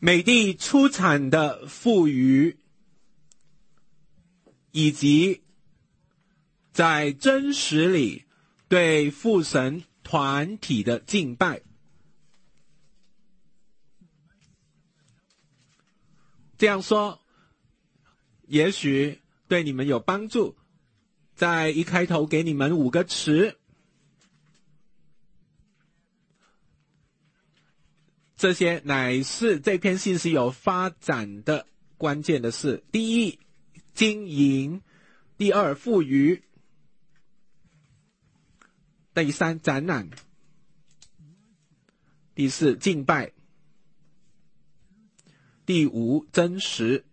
美地出产的富余，以及在真实里对父神团体的敬拜。这样说也许对你们有帮助。在一开头给你们5个词，这些乃是这篇信息有发展的关键的事。第一，经营；第二，富余；第三，展览；第四，敬拜；第五，真实。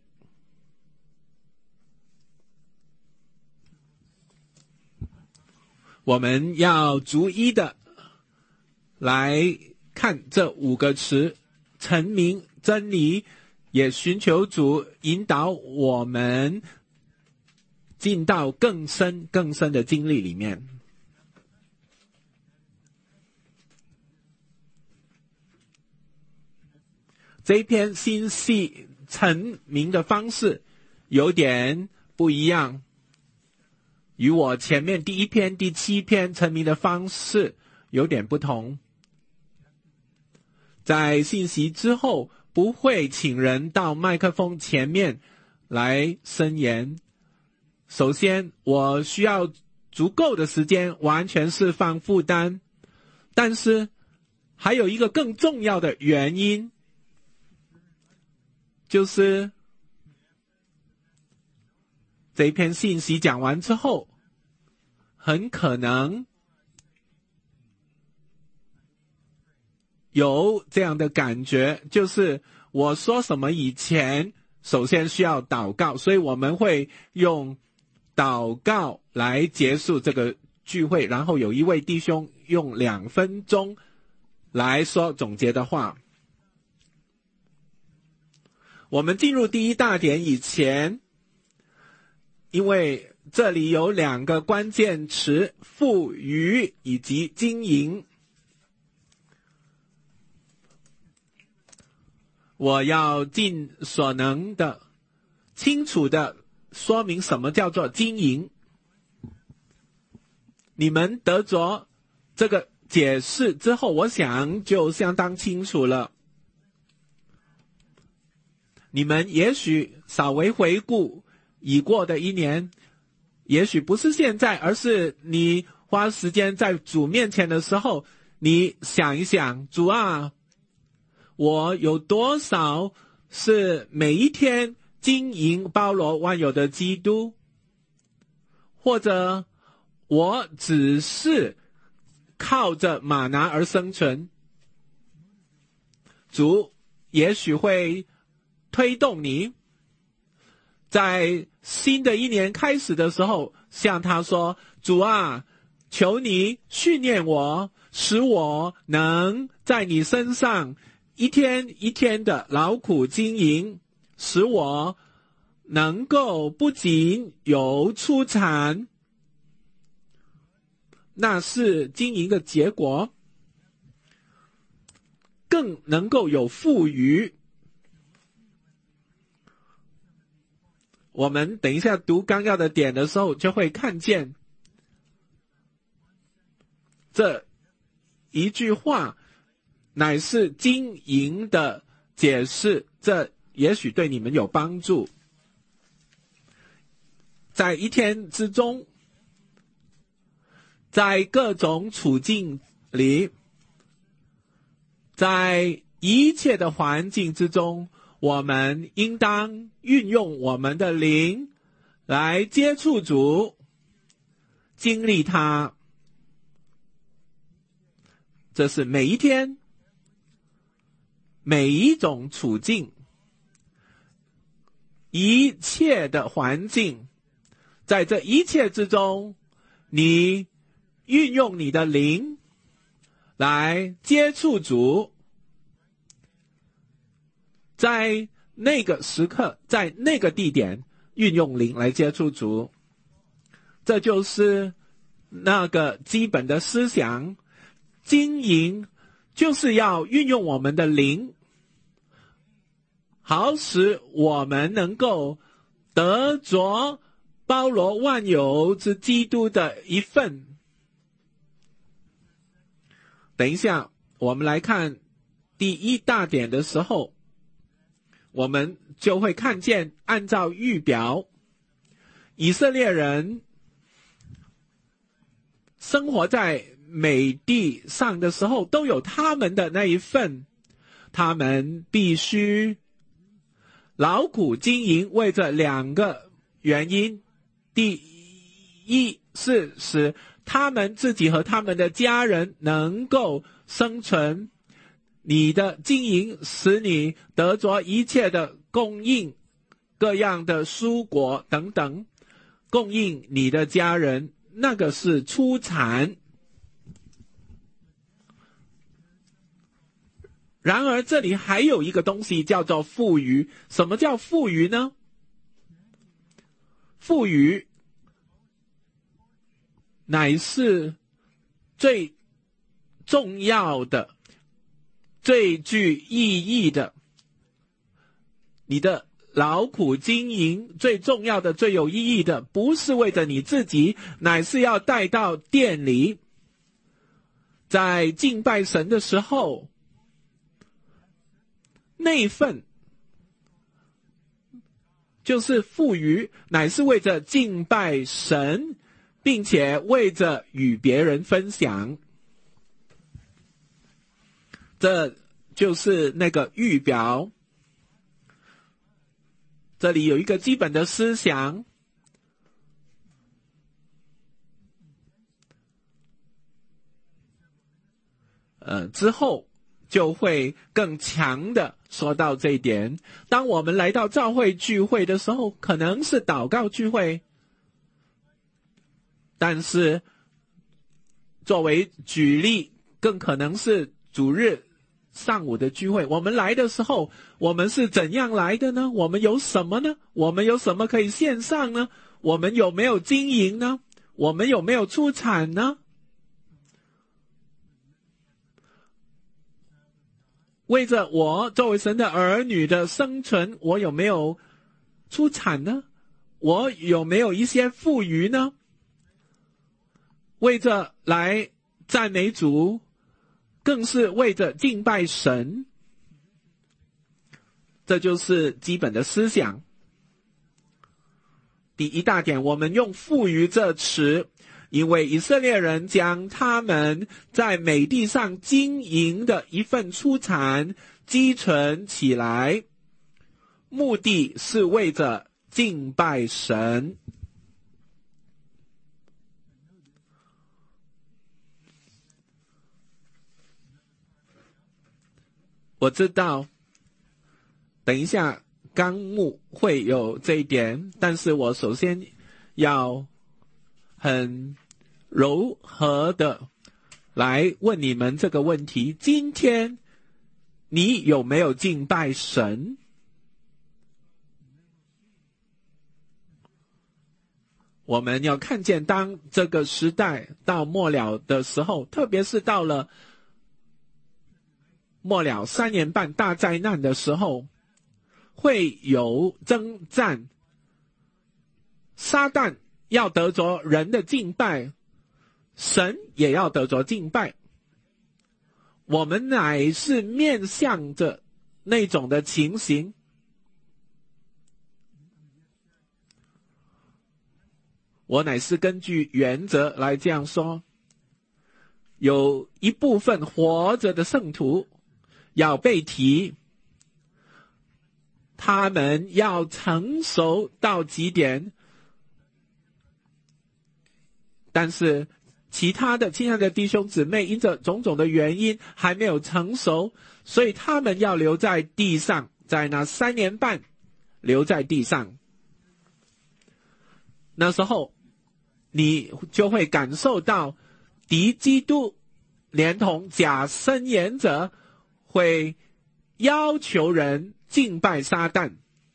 我们要逐一的来看这5个词，陈明真理，也寻求主引导我们进到更深更深的经历里面。这一篇信息陈明的方式有点不一样，与我前面第1篇、第7篇陈明的方式有点不同。在信息之后，不会请人到麦克风前面来申言。首先，我需要足够的时间完全释放负担，但是还有一个更重要的原因，就是这一篇信息讲完之后，很可能有这样的感觉，就是我说什么以前首先需要祷告，所以我们会用祷告来结束这个聚会，然后有一位弟兄用2分钟来说总结的话。我们进入第1大点以前，因为这里有2个关键词，富余以及经营，我要尽所能的清楚的说明什么叫做经营。你们得着这个解释之后，我想就相当清楚了。你们也许稍微回顾已过的1年，也许不是现在，而是你花时间在主面前的时候，你想一想，主啊，我有多少是每一天经营包罗万有的基督，或者我只是靠着吗哪而生存。主也许会推动你在新的1年开始的时候向他说，主啊，求你训练我，使我能在你身上一天一天的劳苦经营，使我能够不仅有出产，那是经营的结果，更能够有富余。我们等一下读纲要的点的时候，就会看见这一句话乃是经营的解释，这也许对你们有帮助。在1天之中，在各种处境里，在一切的环境之中，我们应当运用我们的灵来接触主，经历他。这是每一天，每一种处境，一切的环境，在这一切之中，你运用你的灵来接触主，在那个时刻，在那个地点，运用灵来接触主。这就是那个基本的思想。经营就是要运用我们的灵， 好使我们能够得着包罗万有之基督的一份。等一下我们来看第一大点的时候，我们就会看见按照预表，以色列人生活在美地上的时候都有他们的那一份，他们必须劳苦经营，为这两个原因。第一是使他们自己和他们的家人能够生存，你的经营使你得着一切的供应，各样的蔬果等等，供应你的家人，那个是出产。然而这里还有一个东西叫做富余。什么叫富余呢？富余乃是最重要的、最具意义的，你的劳苦经营最重要的、最有意义的，不是为着你自己，乃是要带到店里，在敬拜神的时候，那份就是富余，乃是为着敬拜神，并且为着与别人分享。这就是那个预表。这里有一个基本的思想，之后就会更强的说到这一点。当我们来到教会聚会的时候，可能是祷告聚会，但是作为举例，更可能是主日上午的聚会。我们来的时候，我们是怎样来的呢？我们有什么呢？我们有什么可以献上呢？我们有没有经营呢？我们有没有出产呢？为着我作为神的儿女的生存，我有没有出产呢？我有没有一些富余呢？为着来赞美主，更是为着敬拜神。这就是基本的思想。第一大点，我们用富余这词，因为以色列人将他们在美地上经营的一份出产积存起来，目的是为着敬拜神。我知道等一下纲目会有这一点，但是我首先要很柔和的来问你们这个问题：今天你有没有敬拜神？我们要看见，当这个时代到末了的时候，特别是到了末了3年半大灾难的时候，会有征战，撒旦要得着人的敬拜，神也要得着敬拜。我们乃是面向着那种的情形。我乃是根据原则来这样说，有一部分活着的圣徒要被提，他们要成熟到极点，但是其他的亲爱的弟兄姊妹因着种种的原因还没有成熟，所以他们要留在地上，在那3年半留在地上。那时候你就会感受到敌基督连同假申言者会要求人敬拜撒旦。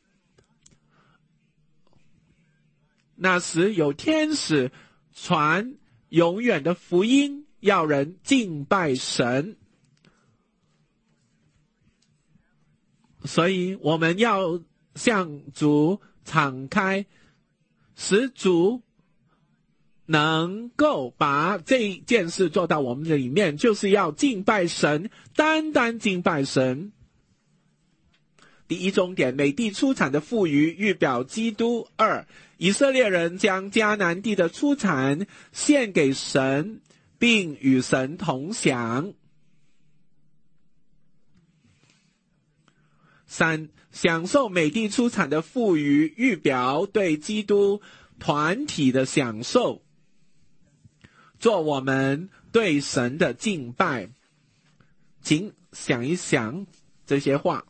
那时有天使传永远的福音，要人敬拜神。 所以我们要向主敞开，使主能够把这件事做到我们的里面，就是要敬拜神，单单敬拜神。第一重点，美地出产的富余预表基督。二，以色列人将迦南地的出产献给神，并与神同享。三，享受美地出产的富余预表对基督团体的享受，做我们对神的敬拜。请想一想这些话。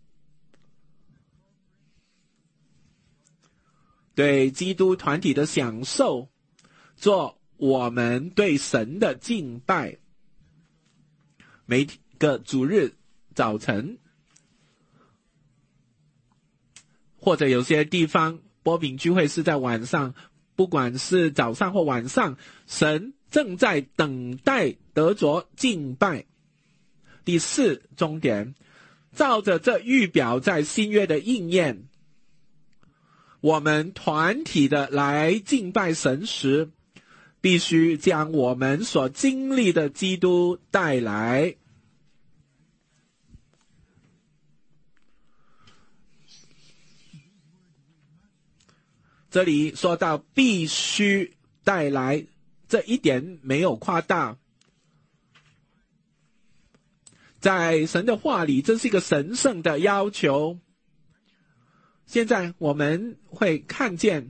对基督团体的享受，做我们对神的敬拜。每个主日早晨，或者有些地方波饼聚会是在晚上，不管是早上或晚上，神正在等待得着敬拜。第四重点，照着这预表在新约的应验，我们团体的来敬拜神时，必须将我们所经历的基督带来。这里说到必须带来，这一点没有夸大。在神的话里，这是一个神圣的要求。现在我们会看见，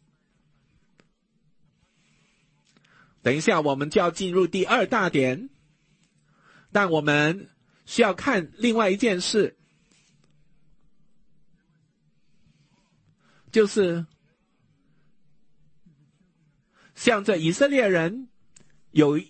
等一下我们就要进入第二大点，但我们需要看另外一件事，就是像这以色列人有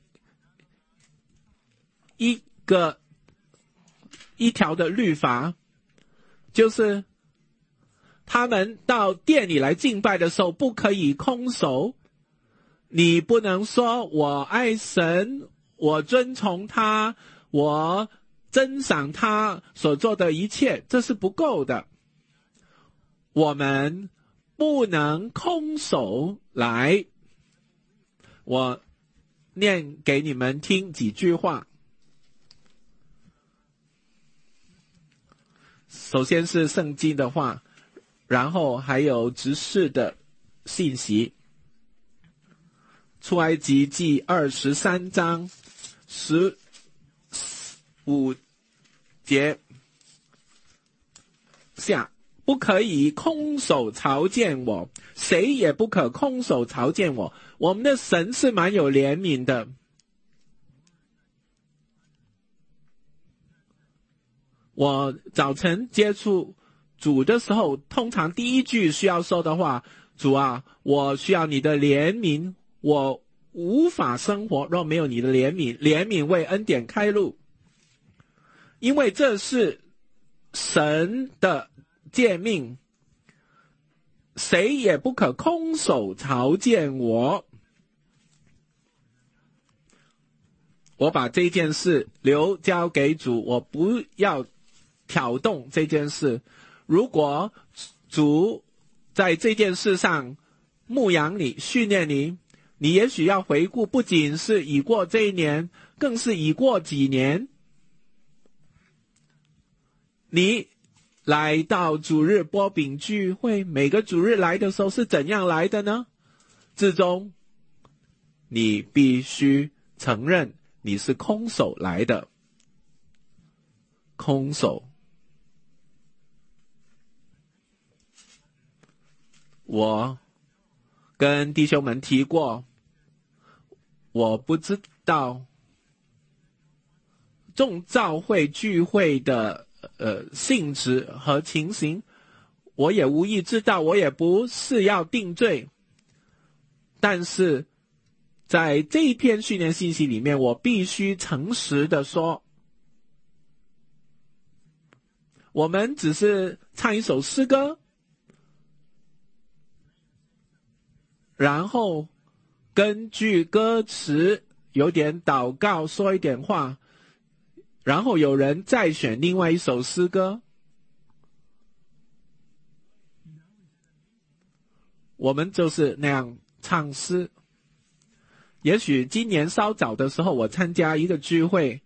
一条的律法，就是他们到店里来敬拜的时候不可以空手。你不能说我爱神，我遵从他，我珍赏他所做的一切，这是不够的。我们不能空手来。我念给你们听几句话。首先是圣经的话，然后还有执事的信息。出埃及记23章15节下，不可以空手朝见我，谁也不可空手朝见我。我们的神是蛮有怜悯的。我早晨接触主的时候，通常第一句需要说的话，主啊，我需要你的怜悯，我无法生活若没有你的怜悯，怜悯为恩典开路。因为这是神的诫命，谁也不可空手朝见我。我把这件事留交给主，我不要挑动这件事。如果主在这件事上牧养你、训练你，你也许要回顾，不仅是已过这一年，更是已过几年。你来到主日波饼聚会，每个主日来的时候是怎样来的呢？至终你必须承认你是空手来的。空手。我跟弟兄们提过，我不知道众教会聚会的性质和情形，我也无意知道，我也不是要定罪。但是在这一篇训练信息里面，我必须诚实的说，我们只是唱一首诗歌，然后根据歌词有点祷告，说一点话，然后有人再选另外一首诗歌， 我们就是那样唱诗。也许今年稍早的时候，我参加一个聚会，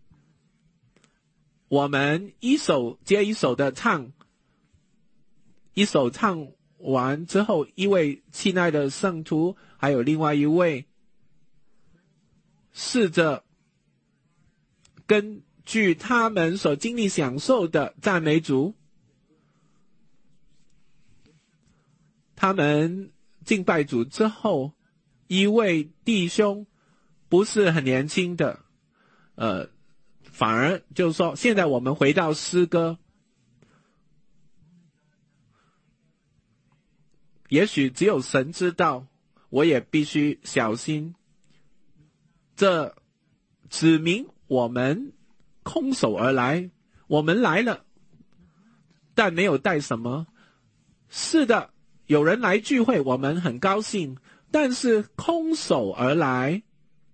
我们一首接一首的唱，一首唱完之后，一位亲爱的圣徒还有另外一位试着根据他们所经历享受的赞美主。他们敬拜主之后，一位弟兄不是很年轻的，反而就是说，现在我们回到诗歌，也许只有神知道，我也必须小心。这指明我们空手而来，我们来了，但没有带什么。是的，有人来聚会，我们很高兴，但是空手而来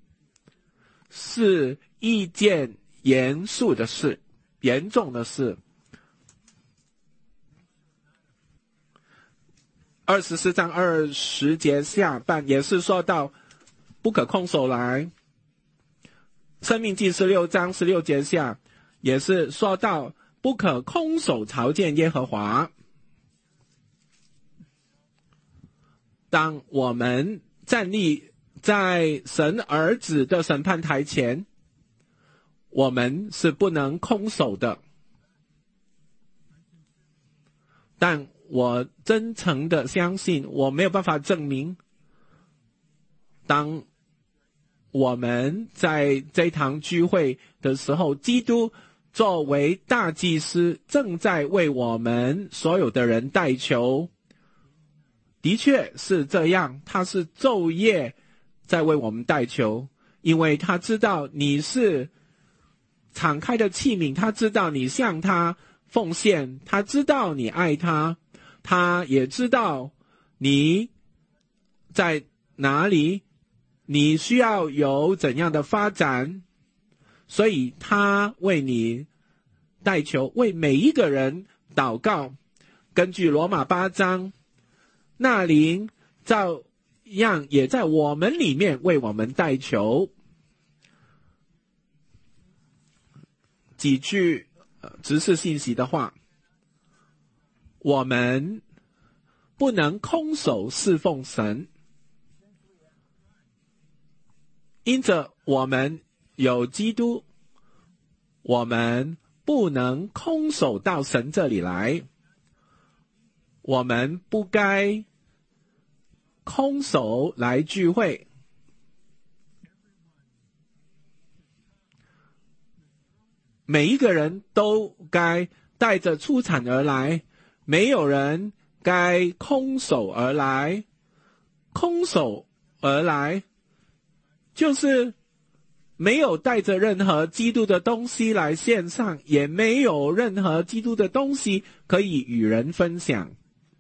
是一件严肃的事，严重的事。24章20节下半也是说到不可空手来。申命记16章16节下也是说到不可空手朝见耶和华。当我们站立在神儿子的审判台前，我们是不能空手的。但我真诚的相信，我没有办法证明，当我们在这堂聚会的时候，基督作为大祭司正在为我们所有的人代求。的确是这样，他是昼夜在为我们代求，因为他知道你是敞开的器皿，他知道你向他奉献，他知道你爱他，他也知道你在哪里，你需要有怎样的发展，所以他为你代求，为每一个人祷告。根据罗马8章，那灵照样也在我们里面为我们代求。几句执事信息的话，我们不能空手侍奉神，因着我们有基督，我们不能空手到神这里来，我们不该空手来聚会。每一个人都该带着出产而来，没有人该空手而来。空手而来就是没有带着任何基督的东西来献上，也没有任何基督的东西可以与人分享。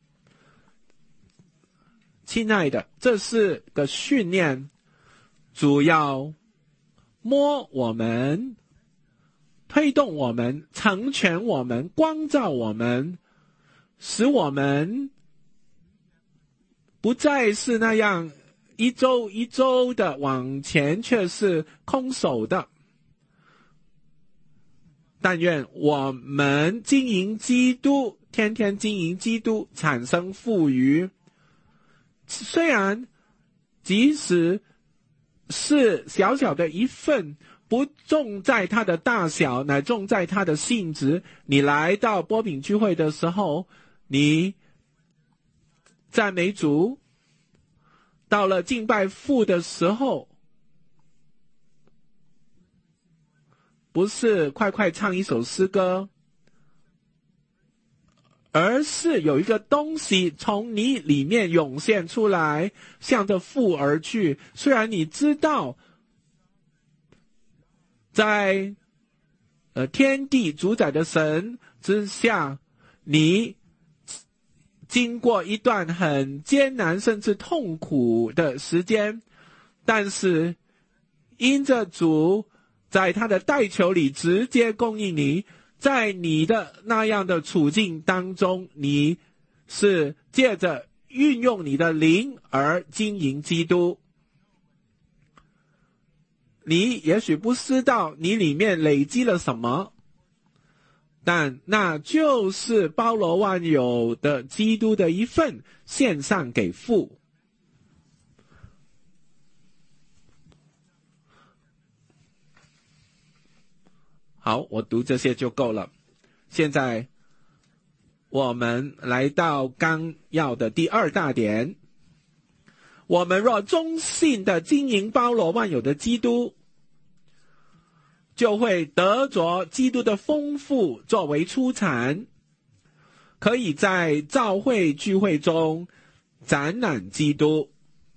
亲爱的，这是个训练，主要摸我们，推动我们，成全我们，光照我们，使我们不再是那样一周一周的往前，却是空手的。但愿我们经营基督，天天经营基督，产生富余。虽然即使是小小的一份，不重在它的大小，乃重在它的性质。你来到波饼聚会的时候，你赞美主，到了敬拜父的时候，不是快快唱一首诗歌，而是有一个东西从你里面涌现出来，向着父而去。虽然你知道在天地主宰的神之下，你经过一段很艰难甚至痛苦的时间，但是因着主在他的代求里直接供应你，在你的那样的处境当中，你是借着运用你的灵而经营基督。你也许不知道你里面累积了什么，但那就是包罗万有的基督的一份，献上给父。好，我读这些就够了。现在我们来到纲要的第二大点，我们若忠信的经营包罗万有的基督，就会得着基督的丰富作为出产，可以在教会聚会中展览基督。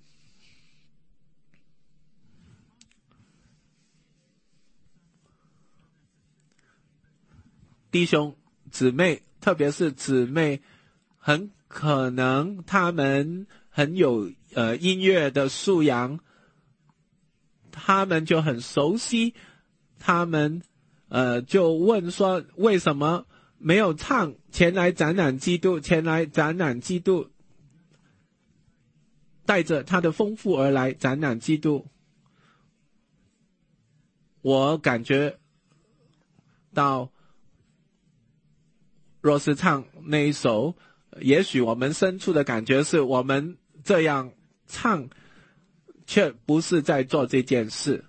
弟兄姊妹，特别是姊妹，很可能他们很有音乐的素养，他们就很熟悉，他们就问说，为什么没有唱前来展览基督，前来展览基督，带着他的丰富而来展览基督。我感觉到若是唱那一首，也许我们深处的感觉是我们这样唱，却不是在做这件事。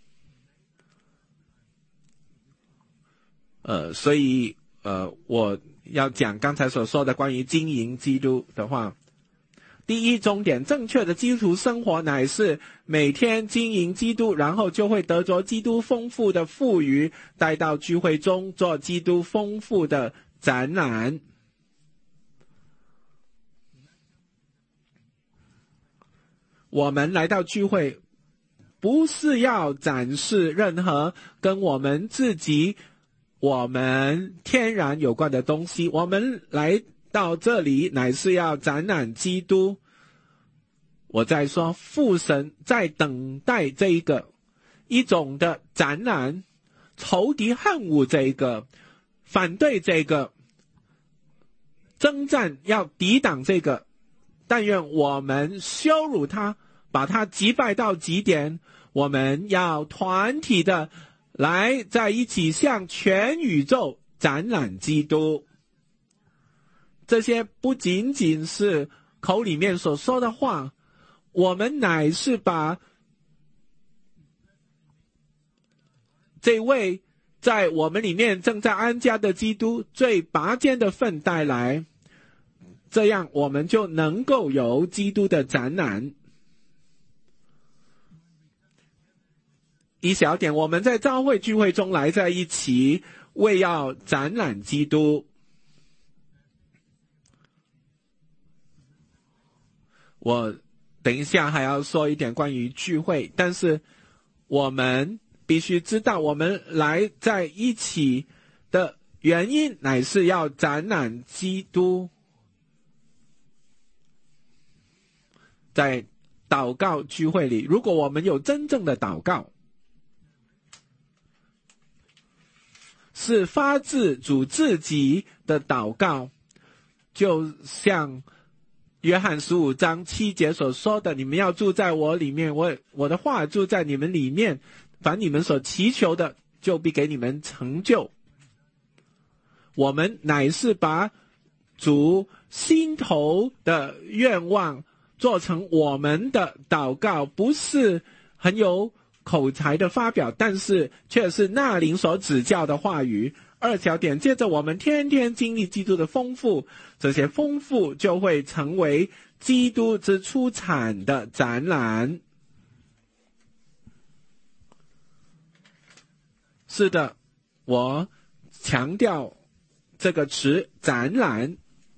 所以我要讲刚才所说的关于经营基督的话。第一重点，正确的基督徒生活乃是每天经营基督，然后就会得着基督丰富的富余，带到聚会中做基督丰富的展览。我们来到聚会，不是要展示任何跟我们自己、我们天然有关的东西，我们来到这里乃是要展览基督。我在说，父神在等待这一个一种的展览，仇敌恨恶这一个，反对这个，征战要抵挡这个，但愿我们羞辱他，把他击败到极点。我们要团体的来在一起向全宇宙展览基督。这些不仅仅是口里面所说的话，我们乃是把这位在我们里面正在安家的基督最拔尖的份带来，这样我们就能够有基督的展览。一小点，我们在教会聚会中来在一起，为要展览基督。我等一下还要说一点关于聚会，但是我们必须知道，我们来在一起的原因乃是要展览基督。在祷告聚会里，如果我们有真正的祷告，是发自主自己的祷告，就像约翰15章7节所说的，你们要住在我里面，我的话住在你们里面，凡你们所祈求的，就必给你们成就。我们乃是把主心头的愿望做成我们的祷告，不是很有口才的发表，但是却是那灵所指教的话语。二小点，接着我们天天经历基督的丰富，这些丰富就会成为基督之出产的展览。是的，我强调这个词展览。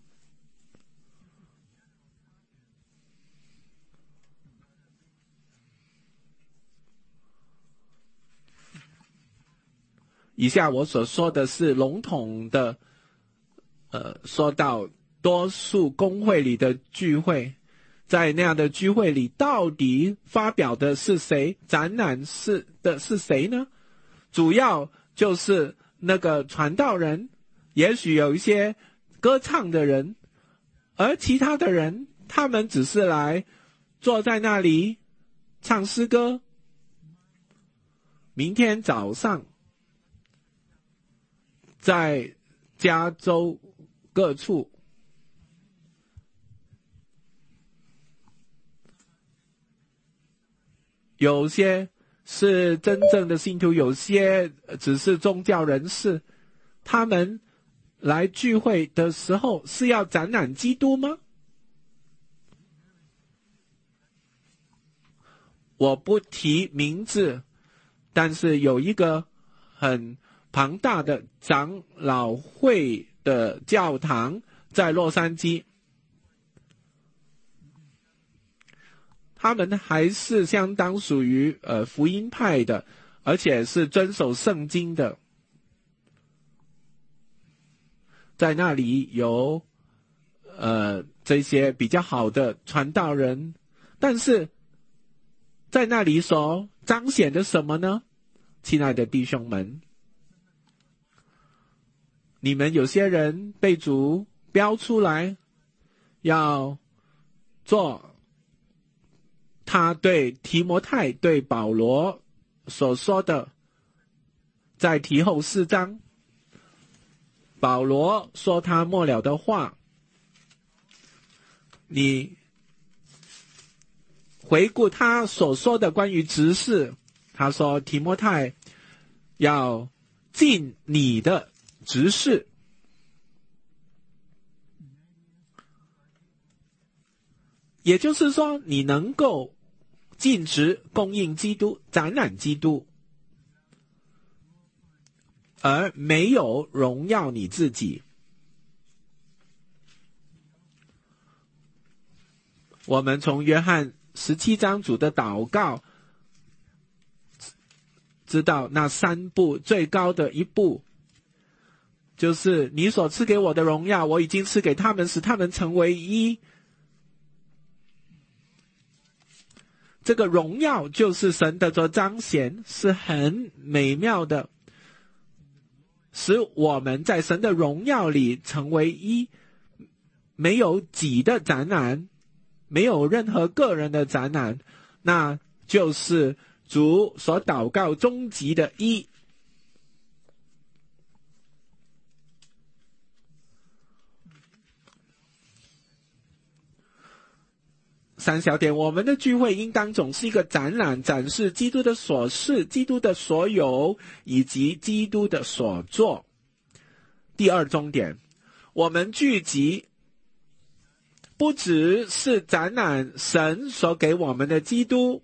以下我所说的是笼统的说到多数公会里的聚会，在那样的聚会里，到底发表的是谁，展览是谁呢？主要就是那个传道人，也许有一些歌唱的人，而其他的人他们只是来坐在那里唱诗歌。明天早上在加州各处有些是真正的信徒，有些只是宗教人士，他们来聚会的时候是要展览基督吗？我不提名字，但是有一个很庞大的长老会的教堂在洛杉矶，他们还是相当属于福音派的，而且是遵守圣经的。在那里有这些比较好的传道人，但是在那里所彰显的什么呢？亲爱的弟兄们，你们有些人被主标出来要做他对提摩太对保罗所说的，在提后4章保罗说他末了的话，你回顾他所说的关于执事，他说提摩太要尽你的执事，也就是说你能够尽职供应基督，展览基督，而没有荣耀你自己。我们从约翰17章主的祷告知道，那3步最高的一步就是你所赐给我的荣耀，我已经赐给他们，使他们成为一。这个荣耀就是神的所彰显，是很美妙的，使我们在神的荣耀里成为一，没有己的展览，没有任何个人的展览，那就是主所祷告终极的一。3小点，我们的聚会应当总是一个展览，展示基督的所事、基督的所有以及基督的所做。第2重点，我们聚集不只是展览神所给我们的基督，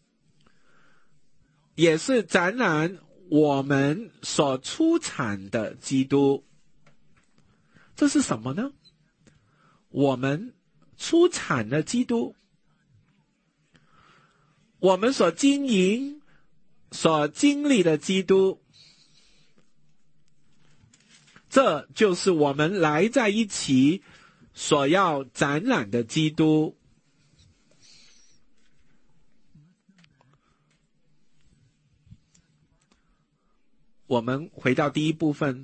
也是展览我们所出产的基督。这是什么呢？我们出产的基督，我们所经营、所经历的基督，这就是我们来在一起所要展览的基督。我们回到第1部分，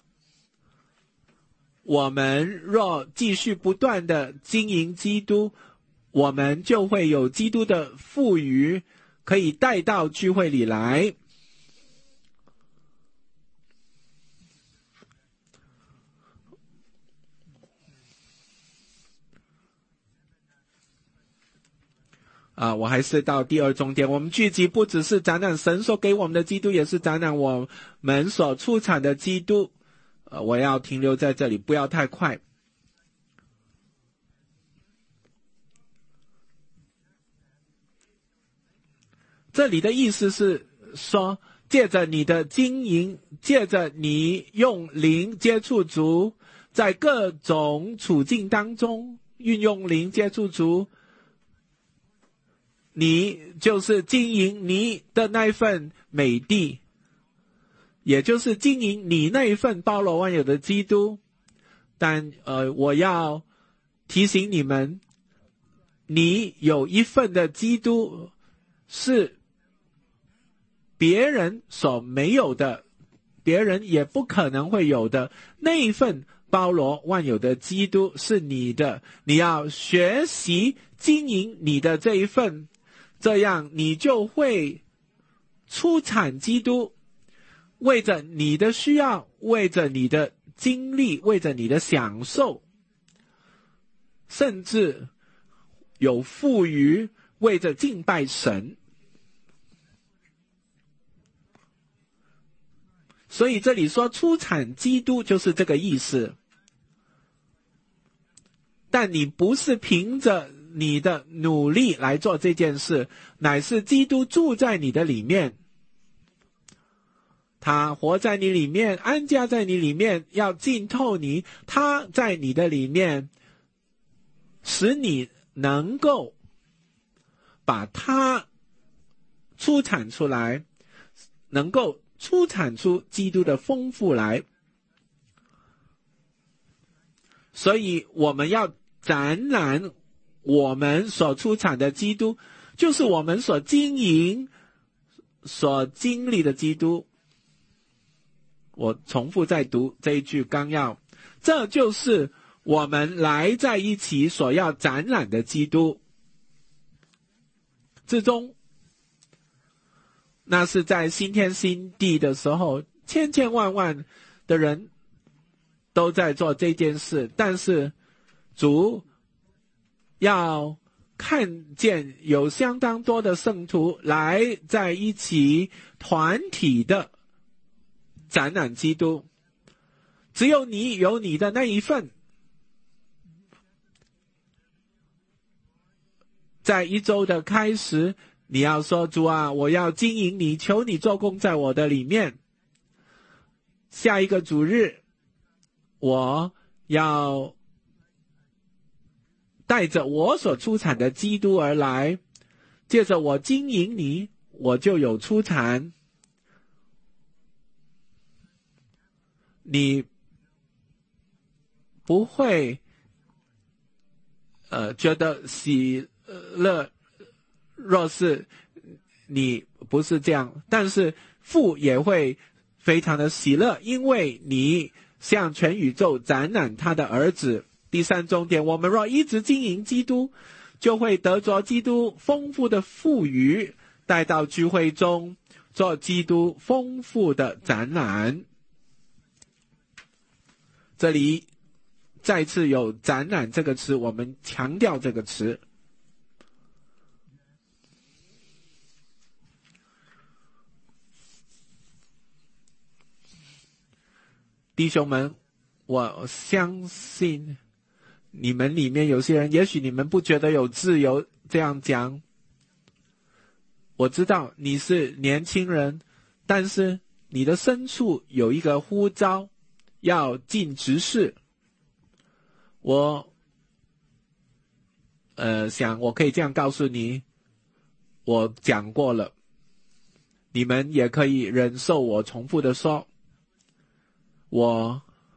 我们若继续不断的经营基督，我们就会有基督的赋予可以带到聚会里来。我还是到第2重点，我们聚集不只是展览神所给我们的基督，也是展览我们所出产的基督。我要停留在这里，不要太快。这里的意思是说，借着你的经营，借着你用灵接触主，在各种处境当中运用灵接触主，你就是经营你的那一份美地，也就是经营你那一份包罗万有的基督。但我要提醒你们，你有一份的基督是别人所没有的，别人也不可能会有的，那一份包罗万有的基督是你的，你要学习经营你的这一份，这样你就会出产基督，为着你的需要，为着你的经历，为着你的享受，甚至有富余，为着敬拜神。所以这里说出产基督就是这个意思。但你不是凭着你的努力来做这件事，乃是基督住在你的里面，他活在你里面，安家在你里面，要浸透你，他在你的里面，使你能够把它出产出来，能够出产出基督的丰富来。所以我们要展览我们所出产的基督，就是我们所经营所经历的基督。我重复再读这一句纲要，这就是我们来在一起所要展览的基督之中。那是在新天新地的时候，千千万万的人都在做这件事，但是主要看见有相当多的圣徒来在一起团体的展览基督，只有你有你的那一份。在一周的开始，你要说主啊，我要经营你，求你做工在我的里面。下一个主日，我要带着我所出产的基督而来，借着我经营你，我就有出产。你不会觉得喜乐，若是你不是这样，但是父也会非常的喜乐，因为你向全宇宙展览他的儿子。第三重点，我们若一直经营基督，就会得着基督丰富的富余，带到聚会中做基督丰富的展览。这里再次有展览这个词，我们强调这个词。弟兄们，我相信你们里面有些人，也许你们不觉得有自由这样讲。我知道你是年轻人，但是你的深处有一个呼召，要尽职事。我想我可以这样告诉你，我讲过了，你们也可以忍受我重复的说，我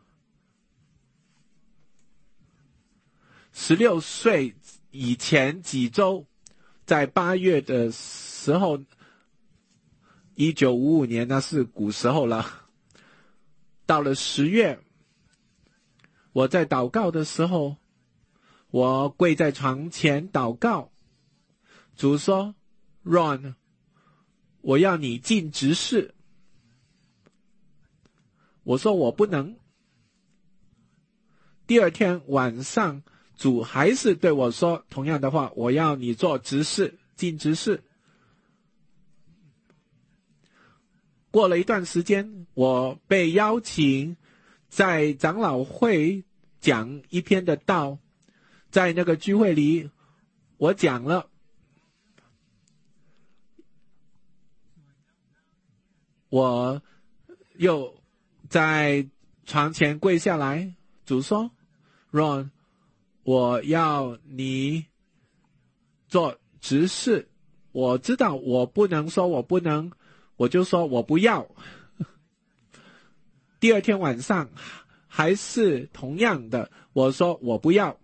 16岁以前几周，在8月的时候，1955年那是古时候了，到了10月，我在祷告的时候，我跪在床前祷告，主说 Ron， 我要你尽职事。我说我不能。第二天晚上，主还是对我说同样的话，我要你做执事，尽职事。过了一段时间，我被邀请在长老会讲一篇的道，在那个聚会里我讲了，我又在床前跪下来，主说 Ron， 我要你做执事。我知道我不能说我不能，我就说我不要。第二天晚上还是同样的，我说我不要。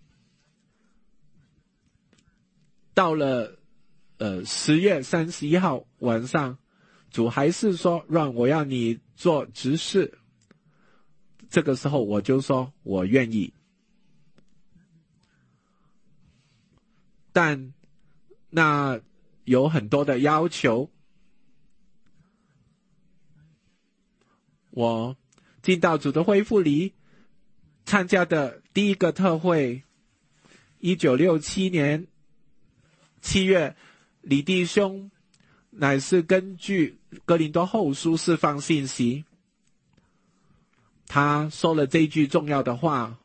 到了10月31号晚上，主还是说让我要你做执事。 这个时候我就说我愿意。但那有很多的要求。我进到主的恢复里参加的第一个特会，1967年7月，李弟兄乃是根据哥林多后书释放信息，他说了这句重要的话：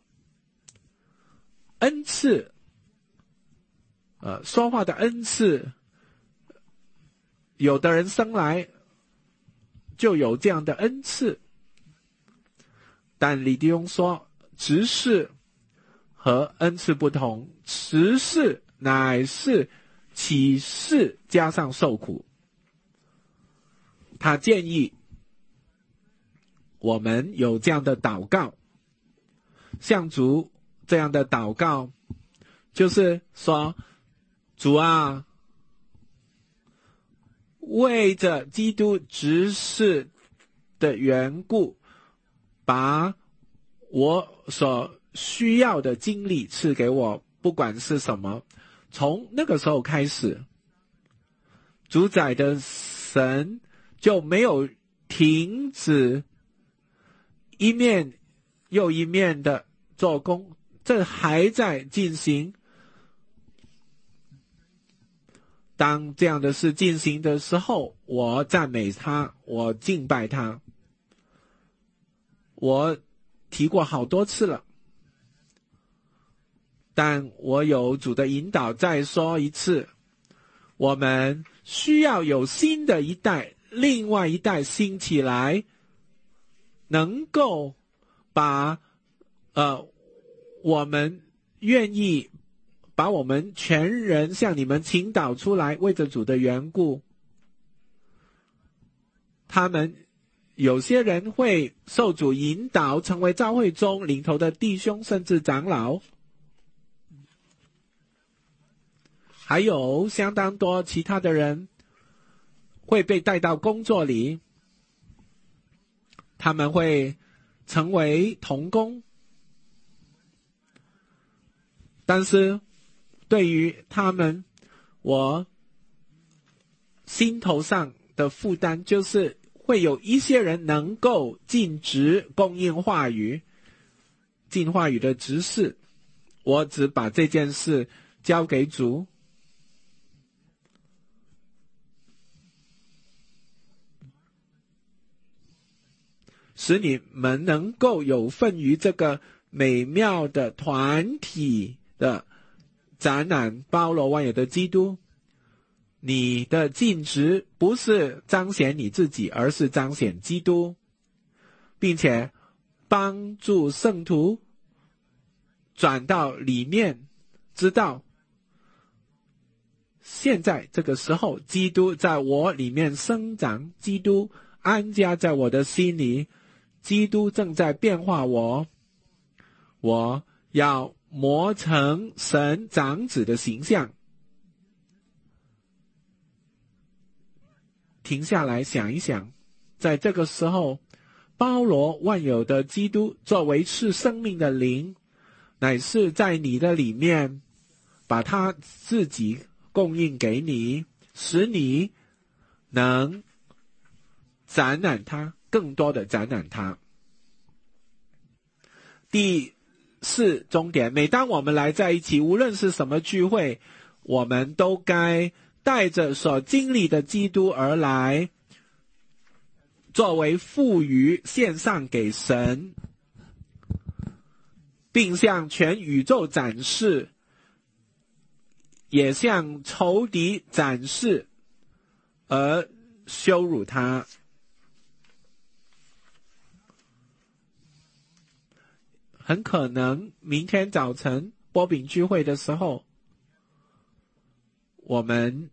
恩赐，说话的恩赐，有的人生来就有这样的恩赐，但李弟兄说，执事和恩赐不同，执事乃是启示加上受苦。他建议我们有这样的祷告，向主这样的祷告，就是说，主啊，为着基督执事的缘故，把我所需要的经历赐给我，不管是什么。从那个时候开始，主宰的神就没有停止一面又一面的做工，这还在进行。当这样的事进行的时候，我赞美他，我敬拜他。我提过好多次了，但我有主的引导，再说一次，我们需要有新的一代，另外一代兴起来，能够把我们愿意把我们全人向你们倾倒出来，为着主的缘故。他们有些人会受主引导，成为教会中领头的弟兄甚至长老，还有相当多其他的人会被带到工作里，他们会成为同工。但是对于他们，我心头上的负担就是会有一些人能够尽职供应话语，尽话语的执事。我只把这件事交给主，使你们能够有份于这个美妙的团体的展览包罗万有的基督。你的尽职不是彰显你自己，而是彰显基督，并且帮助圣徒转到里面，知道现在这个时候基督在我里面生长，基督安家在我的心里，基督正在变化我，我要磨成神长子的形象。停下来想一想，在这个时候，包罗万有的基督作为是生命的灵，乃是在你的里面把他自己供应给你，使你能展览他，更多的展览他。第四重点，每当我们来在一起，无论是什么聚会，我们都该带着所经历的基督而来，作为赋予献上给神，并向全宇宙展示，也向仇敌展示，而羞辱他。很可能明天早晨波饼聚会的时候，我们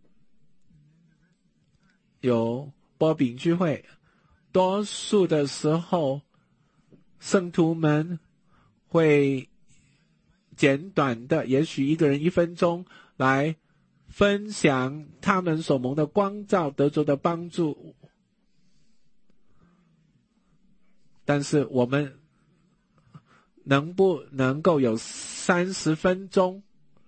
有波饼聚会，多数的时候圣徒们会简短的，也许一个人1分钟来分享他们所蒙的光照得着的帮助。但是我们能不能够有30分钟，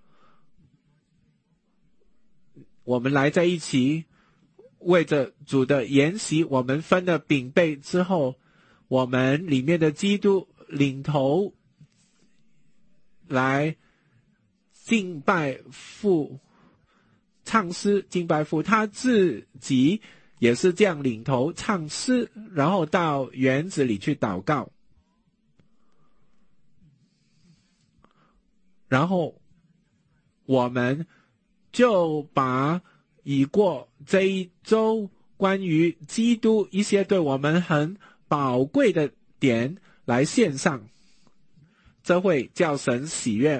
我们来在一起为着主的筵席，我们分了饼杯之后，我们里面的基督领头来敬拜父，唱诗敬拜父，他自己也是这样领头唱诗，然后到园子里去祷告，然后我们就把已过这一周关于基督一些对我们很宝贵的点来献上，这会叫神喜悦。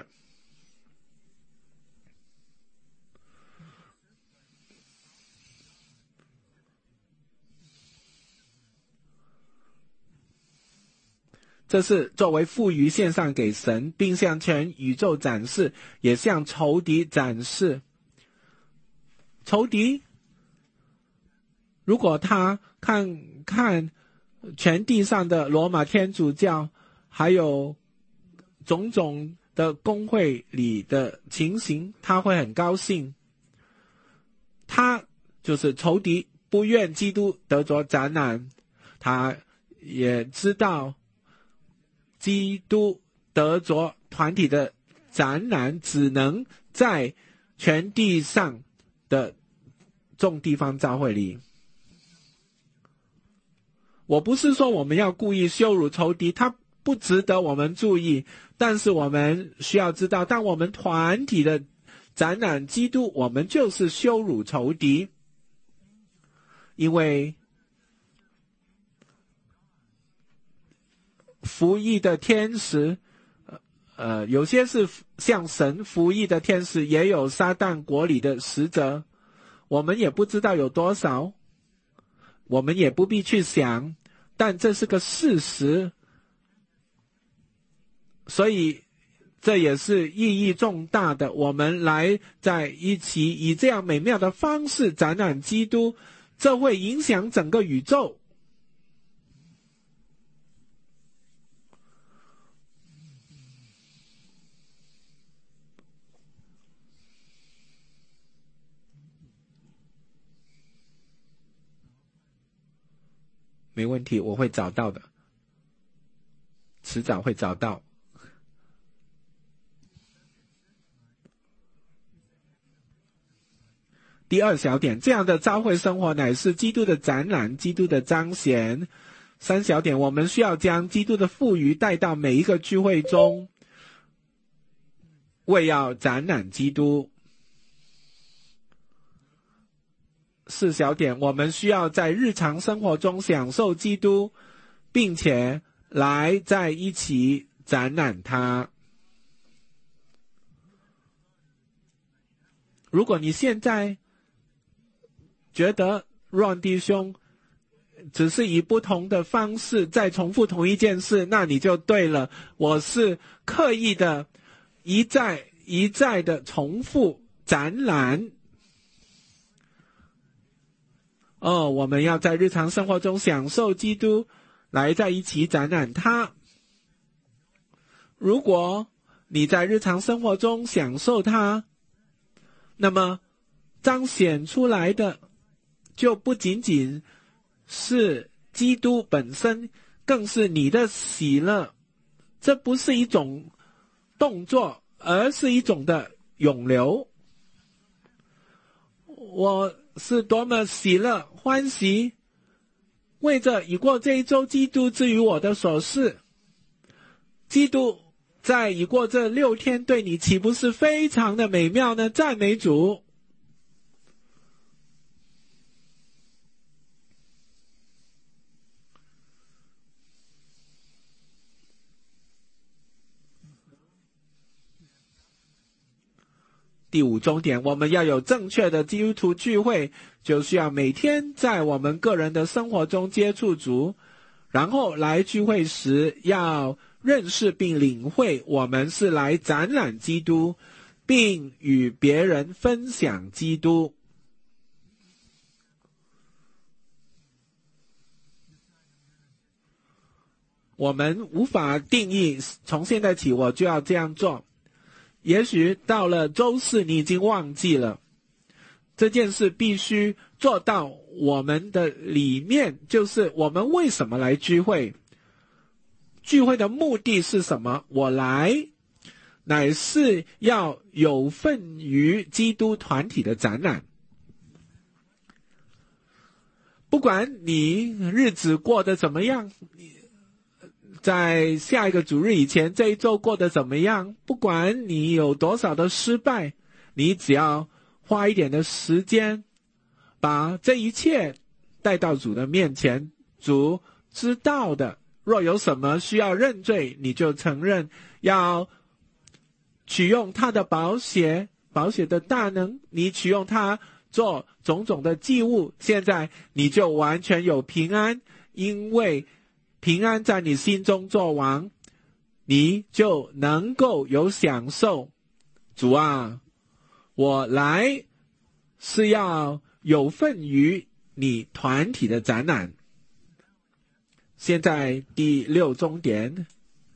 这是作为赋予献上给神，并向全宇宙展示，也向仇敌展示。仇敌如果他看全地上的罗马天主教，还有种种的公会里的情形，他会很高兴。他就是仇敌不愿基督得着展览，他也知道基督得着团体的展览只能在全地上的众地方教会里。我不是说我们要故意羞辱仇敌，他不值得我们注意，但是我们需要知道，当我们团体的展览基督，我们就是羞辱仇敌。因为服役的天使，有些是向神服役的天使，也有撒旦国里的使者，我们也不知道有多少，我们也不必去想，但这是个事实，所以这也是意义重大的。我们来在一起以这样美妙的方式展览基督，这会影响整个宇宙。没问题，我会找到的，迟早会找到。第二小点，这样的教会生活乃是基督的展览，基督的彰显。三小点，我们需要将基督的赋予带到每一个聚会中，为要展览基督。四小点，我们需要在日常生活中享受基督，并且来在一起展览他。如果你现在觉得Ron弟兄只是以不同的方式在重复同一件事，那你就对了。我是刻意的一再的重复展览。我们要在日常生活中享受基督，来在一起展览他。如果你在日常生活中享受他，那么彰显出来的就不仅仅是基督本身，更是你的喜乐。这不是一种动作，而是一种的涌流。我是多么喜乐欢喜，为着已过这一周基督之于我的所事。基督在已过这6天对你岂不是非常的美妙呢？赞美主。第5重点，我们要有正确的基督徒聚会，就需要每天在我们个人的生活中接触主，然后来聚会时要认识并领会我们是来展览基督，并与别人分享基督。 我们无法定义从现在起我就要这样做。也许到了周四你已经忘记了，这件事必须做到我们的里面，就是我们为什么来聚会，聚会的目的是什么？我来乃是要有份于基督团体的展览。不管你日子过得怎么样，在下一个主日以前这一周过得怎么样，不管你有多少的失败，你只要花一点的时间把这一切带到主的面前，主知道的，若有什么需要认罪，你就承认，要取用他的宝血的大能，你取用它做种种的祭物，现在你就完全有平安，因为平安在你心中作王，你就能够有享受。主啊，我来是要有份于你团体的展览。现在第6钟点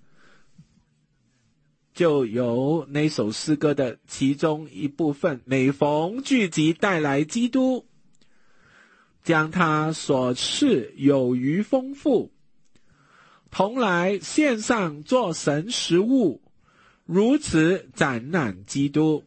就有那首诗歌的其中一部分，每逢聚集带来基督，将他所赐有余丰富，同来献上做神食物，如此展览基督。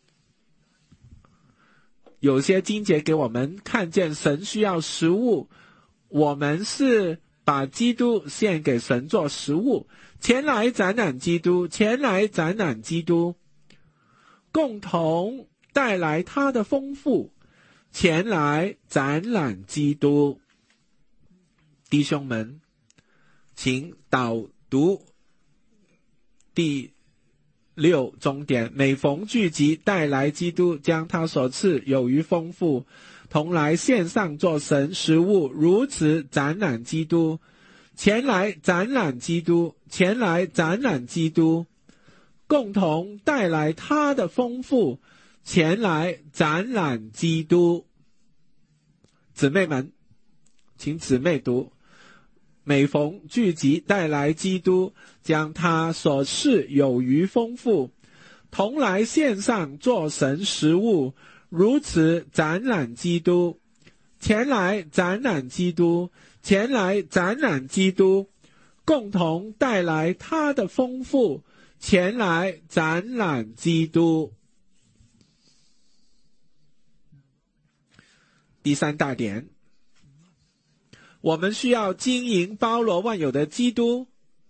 有些经节给我们看见神需要食物，我们是把基督献给神做食物，前来展览基督，前来展览基督，共同带来他的丰富，前来展览基督。弟兄们，请导读第6钟点，每逢聚集带来基督，将他所赐有余丰富，同来献上做神食物，如此展览基督，前来展览基督，前来展览基督，共同带来他的丰富，前来展览基督。姊妹们，请姊妹读，每逢聚集带来基督，将他所赐有余丰富，同来献上做神食物，如此展览基督，前来展览基督，前来展览基督，共同带来他的丰富，前来展览基督。第3大点，我们需要经营包罗万有的基督，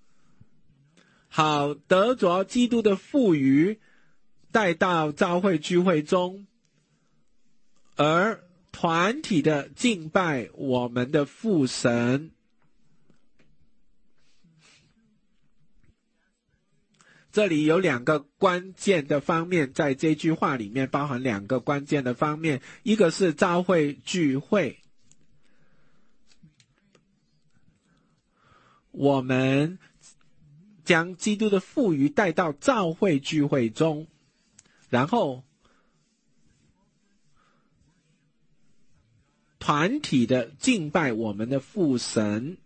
好得着基督的富余，带到教会聚会中，而团体的敬拜我们的父神。这里有2个关键的方面，在这句话里面包含2个关键的方面，一个是教会聚会，我们将基督的富余带到教会聚会中，然后团体的敬拜我们的父神。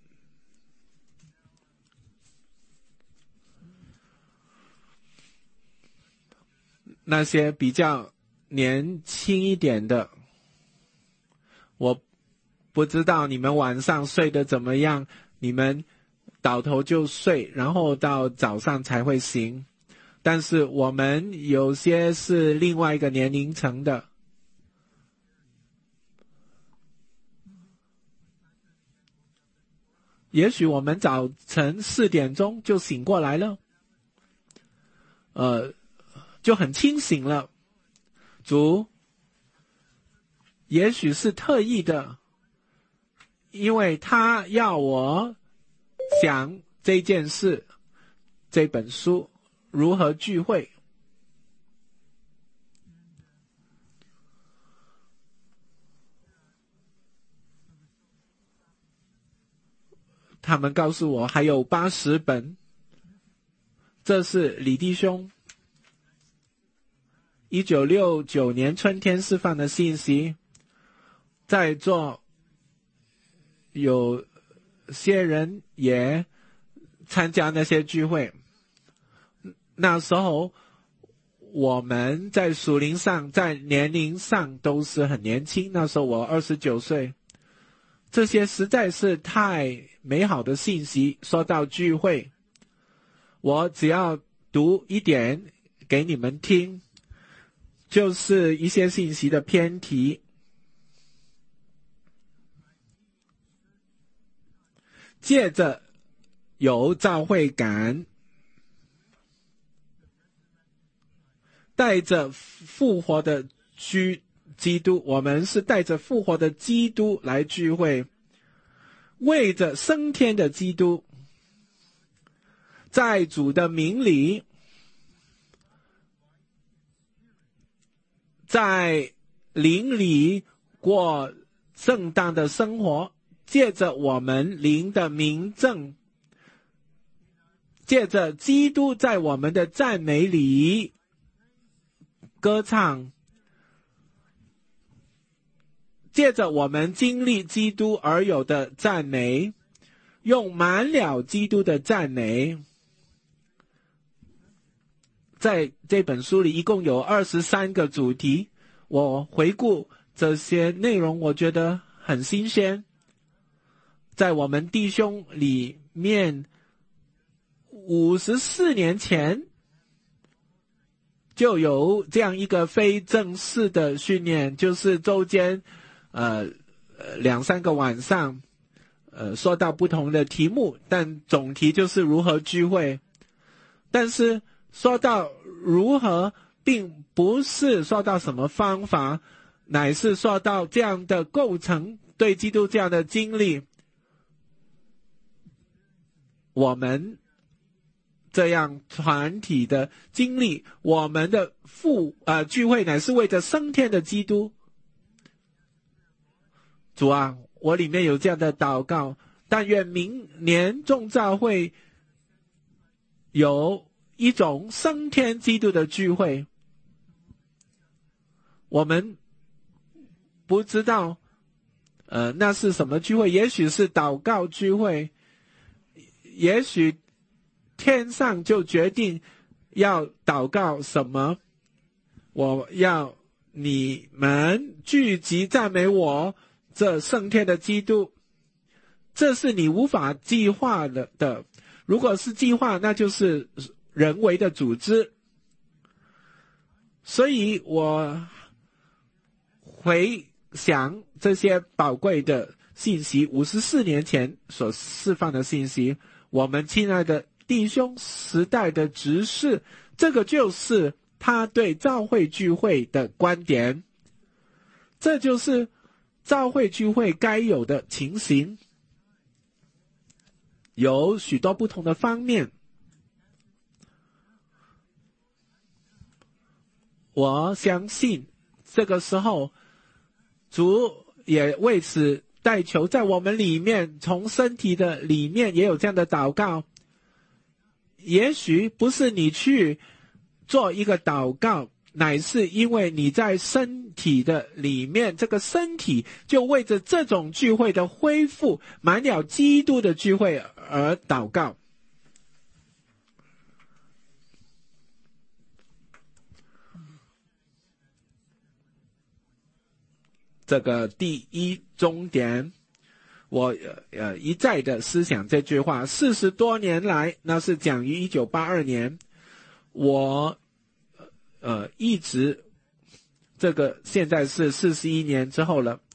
那些比较年轻一点的，我不知道你们晚上睡得怎么样，你们倒头就睡，然后到早上才会醒。但是我们有些是另外一个年龄层的，也许我们早晨4点钟就醒过来了，就很清醒了。主也许是特意的，因为他要我想这件事，这本书如何聚会。他们告诉我还有80本，这是李弟兄1969年春天释放的信息。在座有些人也参加那些聚会。那时候我们在属灵上，在年龄上都是很年轻，那时候我29岁。这些实在是太美好的信息。说到聚会，我只要读一点给你们听，就是一些信息的偏题。借着有召会感，带着复活的基督，我们是带着复活的基督来聚会，为着升天的基督，在主的名里，在灵里过正当的生活，借着我们灵的明证，借着基督在我们的赞美里歌唱，借着我们经历基督而有的赞美，用满了基督的赞美。在这本书里一共有23个主题，我回顾这些内容，我觉得很新鲜。在我们弟兄里面54年前就有这样一个非正式的训练，就是周间2-3个晚上说到不同的题目，但总题就是如何聚会。但是说到如何，并不是说到什么方法，乃是说到这样的构成，对基督这样的经历。我们这样团体的经历，我们的聚会乃是为着升天的基督。主啊，我里面有这样的祷告，但愿明年众召会有一种升天基督的聚会。我们不知道那是什么聚会，也许是祷告聚会，也许天上就决定要祷告什么。我要你们聚集赞美我这升天的基督，这是你无法计划的。如果是计划，那就是人为的组织。所以我回想这些宝贵的信息，54年前所释放的信息，我们亲爱的弟兄时代的执事，这个就是他对召会聚会的观点，这就是召会聚会该有的情形。有许多不同的方面，我相信这个时候主也为此代求，在我们里面，从身体的里面也有这样的祷告。也许不是你去做一个祷告，乃是因为你在身体的里面，这个身体就为着这种聚会的恢复，满了基督的聚会而祷告。这个第一终点，我一再的思想这句话，40多年来，那是讲于1982年，我一直，这个现在是41年之后了，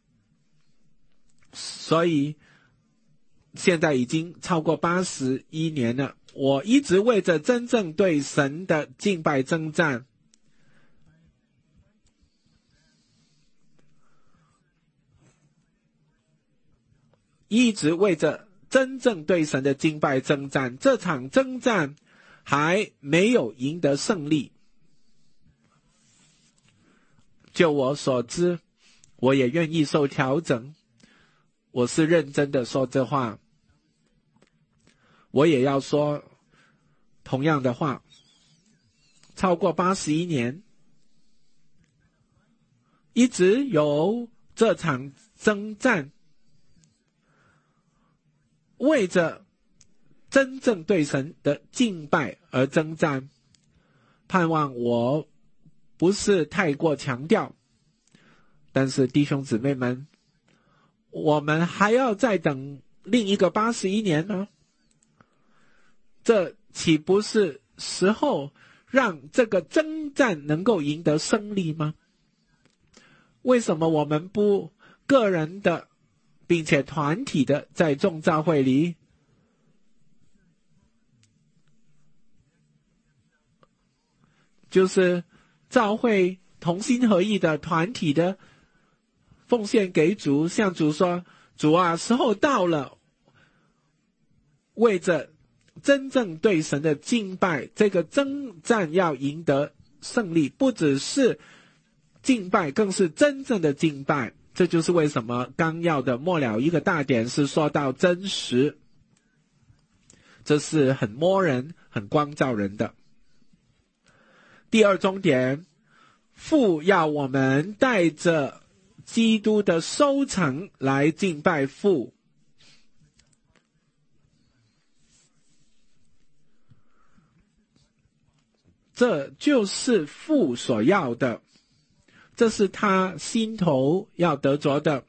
所以现在已经超过81年了。我一直为着真正对神的敬拜征战，一直为着真正对神的敬拜征战。这场征战还没有赢得胜利。就我所知，我也愿意受调整，我是认真的说这话。我也要说同样的话，超过81年，一直有这场征战，为着真正对神的敬拜而征战。盼望我不是太过强调，但是弟兄姊妹们，我们还要再等另一个81年吗？这岂不是时候让这个征战能够赢得胜利吗？为什么我们不个人的并且团体的在众教会里就是教会同心合意的团体的奉献给主，向主说，主啊，时候到了，为着真正对神的敬拜，这个征战要赢得胜利，不只是敬拜，更是真正的敬拜。这就是为什么纲要的末了一个大点是说到真实，这是很摸人很光照人的。第二重点，父要我们带着基督的收成来敬拜父。这就是父所要的，这是他心头要得着的。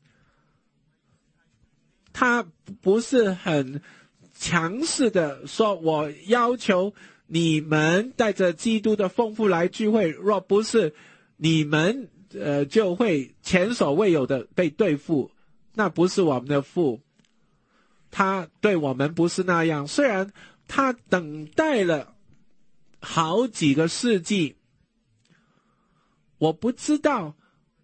他不是很强势的说，我要求你们带着基督的丰富来聚会，若不是你们就会前所未有的被对付，那不是我们的父。他对我们不是那样，虽然他等待了好几个世纪，我不知道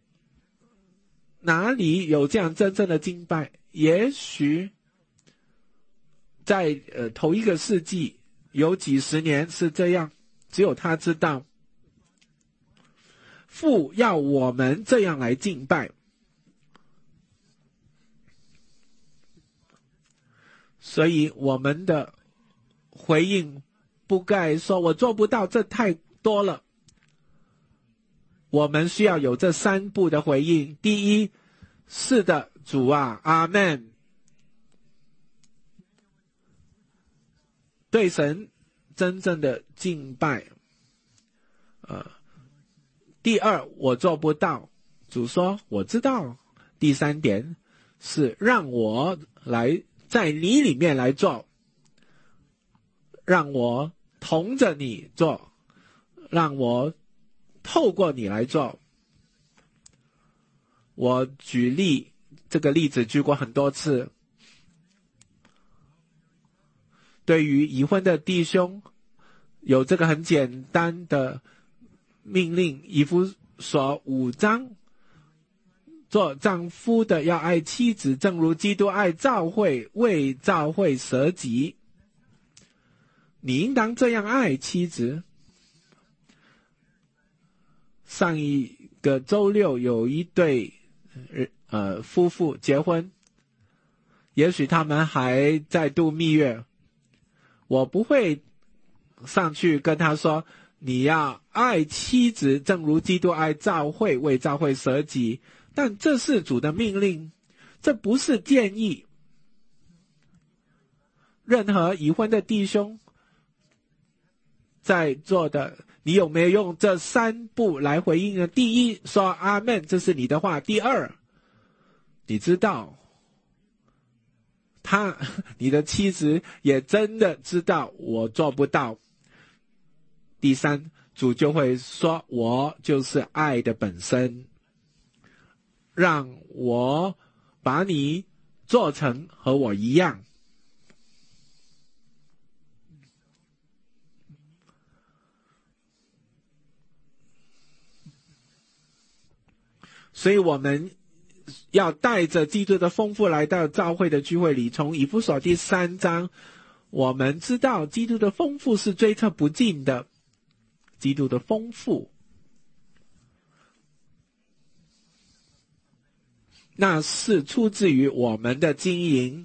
哪里有这样真正的敬拜，也许在头一个世纪有几十年是这样，只有他知道。父要我们这样来敬拜，所以我们的回应不该说我做不到，这太多了。我们需要有这3步的回应。第一，是的，主啊，阿们。对神真正的敬拜。第二，我做不到，主说我知道。第3点是让我来在你里面来做，让我同着你做，让我透过你来做。我举例，这个例子举过很多次。对于已婚的弟兄，有这个很简单的命令，以弗所5章，做丈夫的要爱妻子，正如基督爱教会，为教会舍己。你应当这样爱妻子。上一个周六有一对夫妇结婚，也许他们还在度蜜月，我不会上去跟他说，你要爱妻子，正如基督爱教会，为教会舍己。但这是主的命令，这不是建议。任何已婚的弟兄在座的，你有没有用这3步来回应呢？第一，说阿们，这是你的话。第二，你知道你的妻子也真的知道我做不到。第三，主就会说，我就是爱的本身，让我把你做成和我一样。所以我们要带着基督的丰富来到教会的聚会里。从以弗所第3章，我们知道基督的丰富是追测不尽的。基督的丰富，那是出自于我们的经营。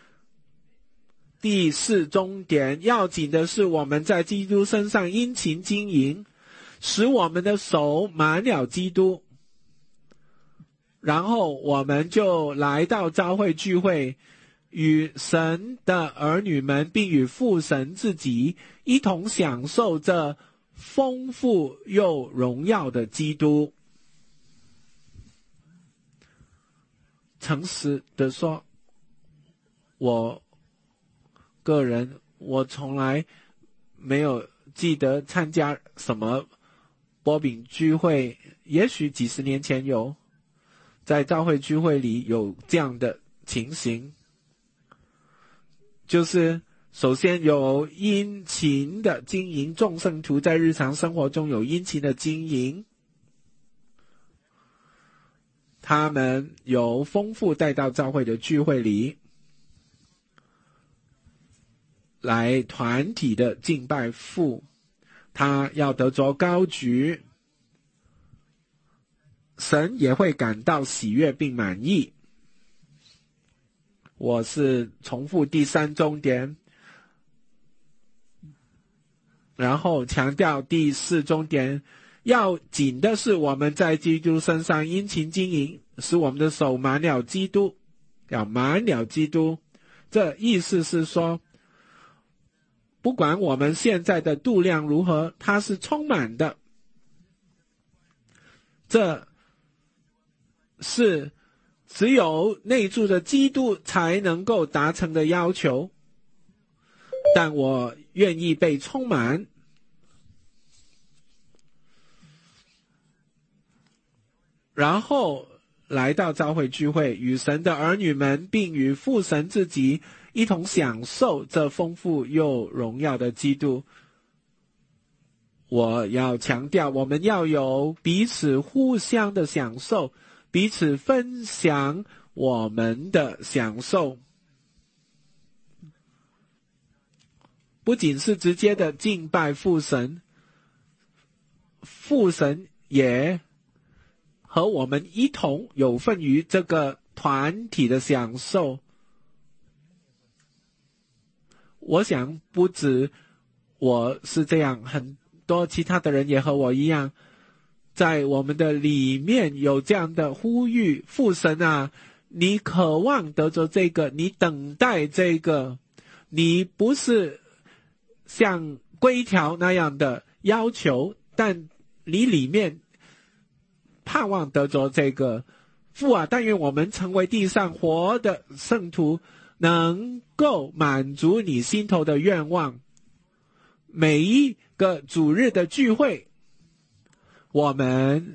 第4重点，要紧的是我们在基督身上殷勤经营，使我们的手满了基督。然后我们就来到教会聚会， 与神的儿女们，并与父神自己一同享受这丰富又荣耀的基督。诚实的说，我个人我从来没有记得参加什么波饼聚会，也许几十年前有，在教会聚会里有这样的情形，就是首先有殷勤的经营，众圣徒在日常生活中有殷勤的经营，他们有丰富带到教会的聚会里来团体的敬拜父，他要得着高举，神也会感到喜悦并满意。我是重复第三重点，然后强调第四重点，要紧的是我们在基督身上殷勤经营，使我们的手满了基督，要满了基督。这意思是说，不管我们现在的度量如何，它是充满的。这是只有内住的基督才能够达成的要求，但我愿意被充满。然后来到教会聚会，与神的儿女们，并与父神自己一同享受这丰富又荣耀的基督。我要强调，我们要有彼此互相的享受，彼此分享我们的享受，不仅是直接的敬拜父神，父神也和我们一同有份于这个团体的享受。我想不止我是这样，很多其他的人也和我一样，在我们的里面有这样的呼吁，父神啊，你渴望得着这个，你等待这个，你不是像规条那样的要求，但你里面盼望得着这个。父啊，但愿我们成为地上活的圣徒，能够满足你心头的愿望。每一个主日的聚会，我们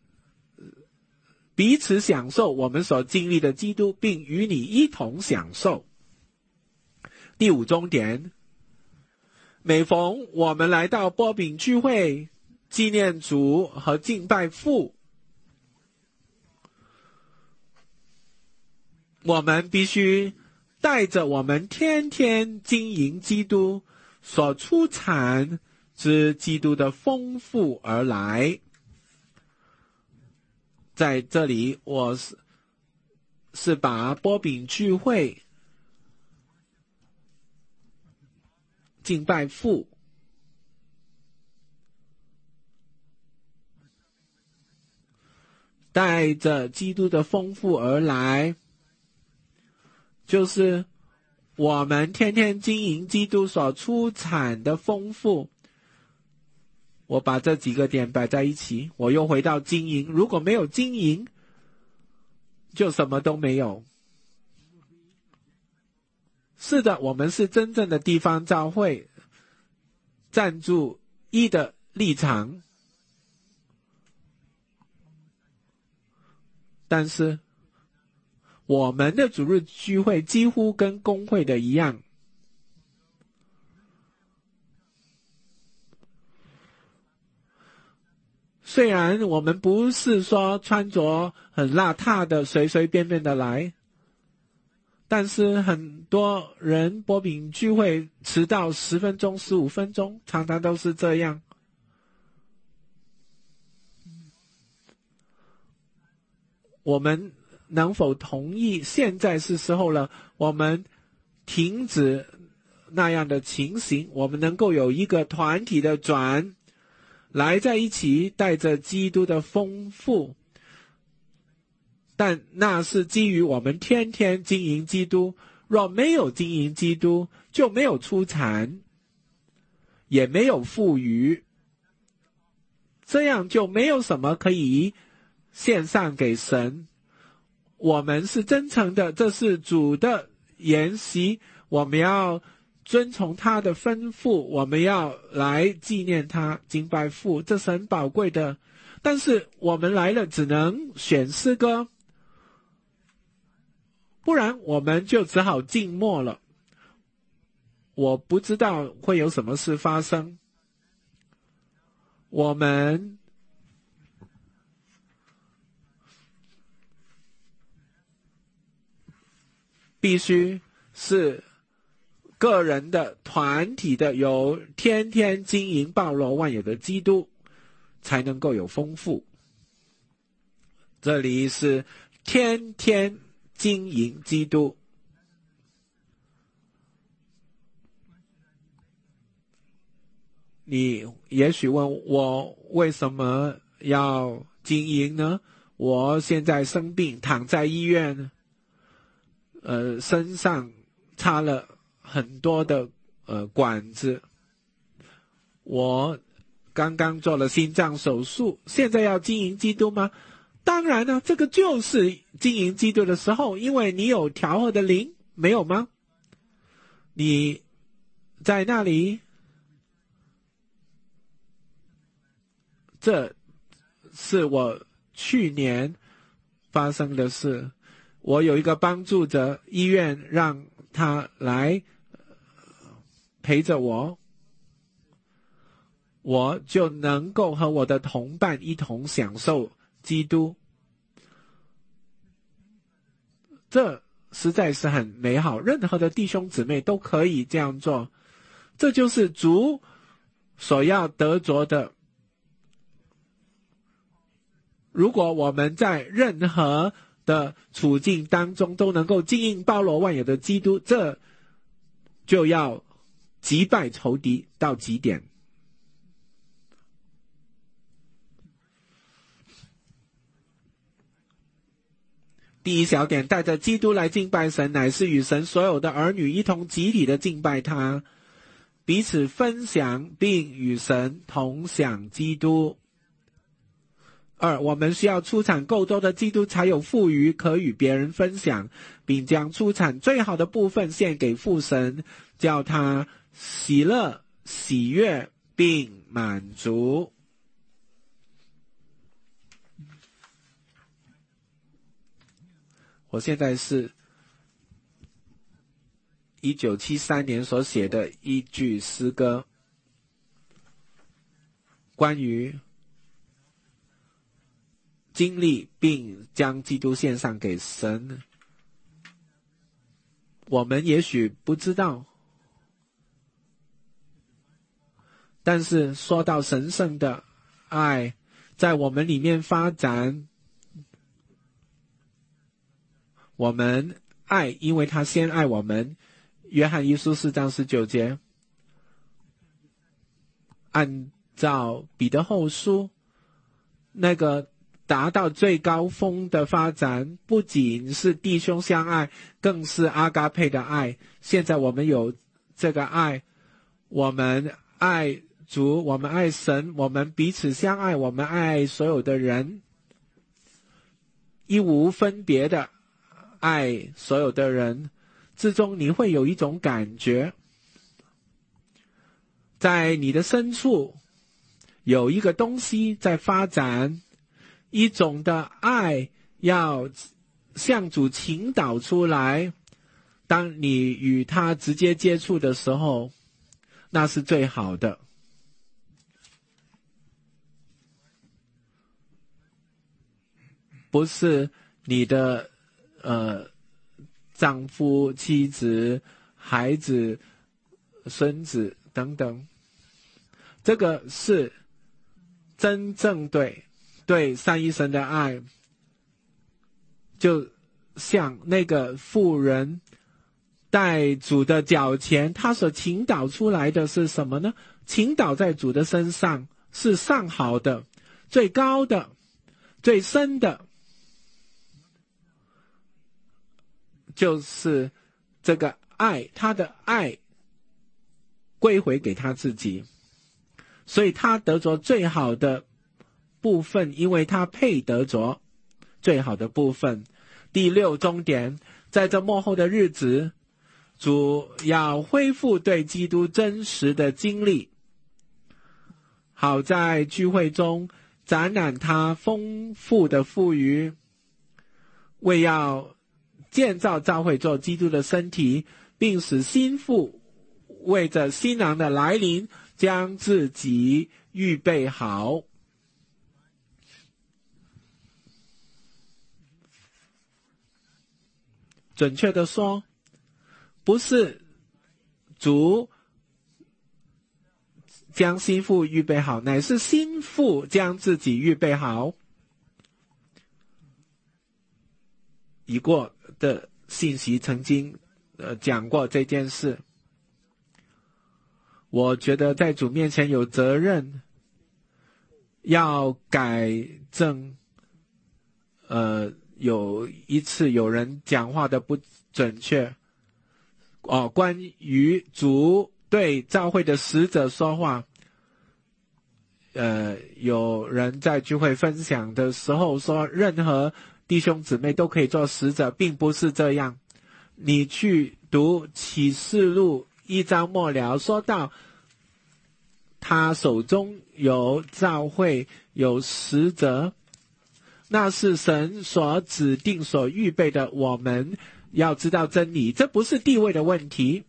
彼此享受我们所经历的基督，并与你一同享受。第五重点，每逢我们来到波饼聚会，纪念主和敬拜父，我们必须带着我们天天经营基督所出产之基督的丰富而来。在这里，我是把波饼聚会、敬拜父，带着基督的丰富而来，就是我们天天经营基督所出产的丰富。我把这几个点摆在一起，我又回到经营。如果没有经营，就什么都没有。是的，我们是真正的地方教会，站住一的立场，但是我们的主日聚会几乎跟公会的一样。虽然我们不是说穿着很邋遢的随随便便的来，但是很多人波饼聚会迟到10分钟、15分钟，常常都是这样。我们能否同意现在是时候了，我们停止那样的情形，我们能够有一个团体的转来在一起，带着基督的丰富，但那是基于我们天天经营基督， 若没有经营基督，就没有出产，也没有富余，这样就没有什么可以献上给神。我们是真诚的，这是主的筵席，我们要遵从他的吩咐，我们要来纪念他，敬拜父，这是很宝贵的。但是我们来了只能选诗歌，不然我们就只好静默了。我不知道会有什么事发生，我们必须是个人的、团体的，有天天经营包罗万有的基督，才能够有丰富。这里是天天经营基督。你也许问我为什么要经营呢？我现在生病，躺在医院，身上插了很多的管子，我刚刚做了心脏手术，现在要经营基督吗？当然了，这个就是经营基督的时候，因为你有调和的灵，没有吗？你在那里，这是我去年发生的事。我有一个帮助者，医院让他来陪着我，我就能够和我的同伴一同享受基督。这实在是很美好，任何的弟兄姊妹都可以这样做。这就是主所要得着的。如果我们在任何的处境当中都能够经营包罗万有的基督，这就要击败仇敌到极点。第一小点，带着基督来敬拜神，乃是与神所有的儿女一同集体的敬拜他，彼此分享并与神同享基督。二，我们需要出产够多的基督，才有富余可与别人分享，并将出产最好的部分献给父神，叫他喜乐、喜悦并满足。我现在是1973年所写的一句诗歌，关于经历并将基督献上给神。我们也许不知道，但是说到神圣的爱在我们里面发展，我们爱，因为他先爱我们。约翰一书4章19节，按照彼得后书那个达到最高峰的发展，不仅是弟兄相爱，更是阿嘎佩的爱。现在我们有这个爱，我们爱主，我们爱神，我们彼此相爱，我们爱所有的人，一无分别的爱所有的人之中，你会有一种感觉，在你的深处有一个东西在发展，一种的爱要向主倾倒出来。当你与他直接接触的时候，那是最好的。不是你的丈夫、妻子、孩子、孙子等等，这个是真正对三一神的爱。就像那个妇人带主的脚前，他所倾倒出来的是什么呢？倾倒在主的身上，是上好的、最高的、最深的，就是这个爱，他的爱归回给他自己，所以他得着最好的部分，因为他配得着最好的部分。第六终点，在这末后的日子，主要恢复对基督真实的经历，好在聚会中展览他丰富的赋予，为要建造教会做基督的身体，并使新妇为着新郎的来临将自己预备好。准确的说，不是主将新妇预备好，乃是新妇将自己预备好。已过的信息曾经讲过这件事。我觉得在主面前有责任要改正有一次有人讲话的不准确关于主对教会的使者说话，有人在聚会分享的时候说任何弟兄姊妹都可以做使者，并不是这样。你去读启示录1章末了，说到他手中有教会有使者，那是神所指定所预备的。我们要知道真理，这不是地位的问题。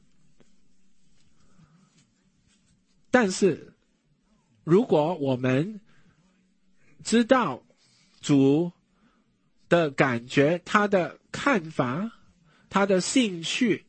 但是如果我们知道主的感觉，他的看法，他的兴趣，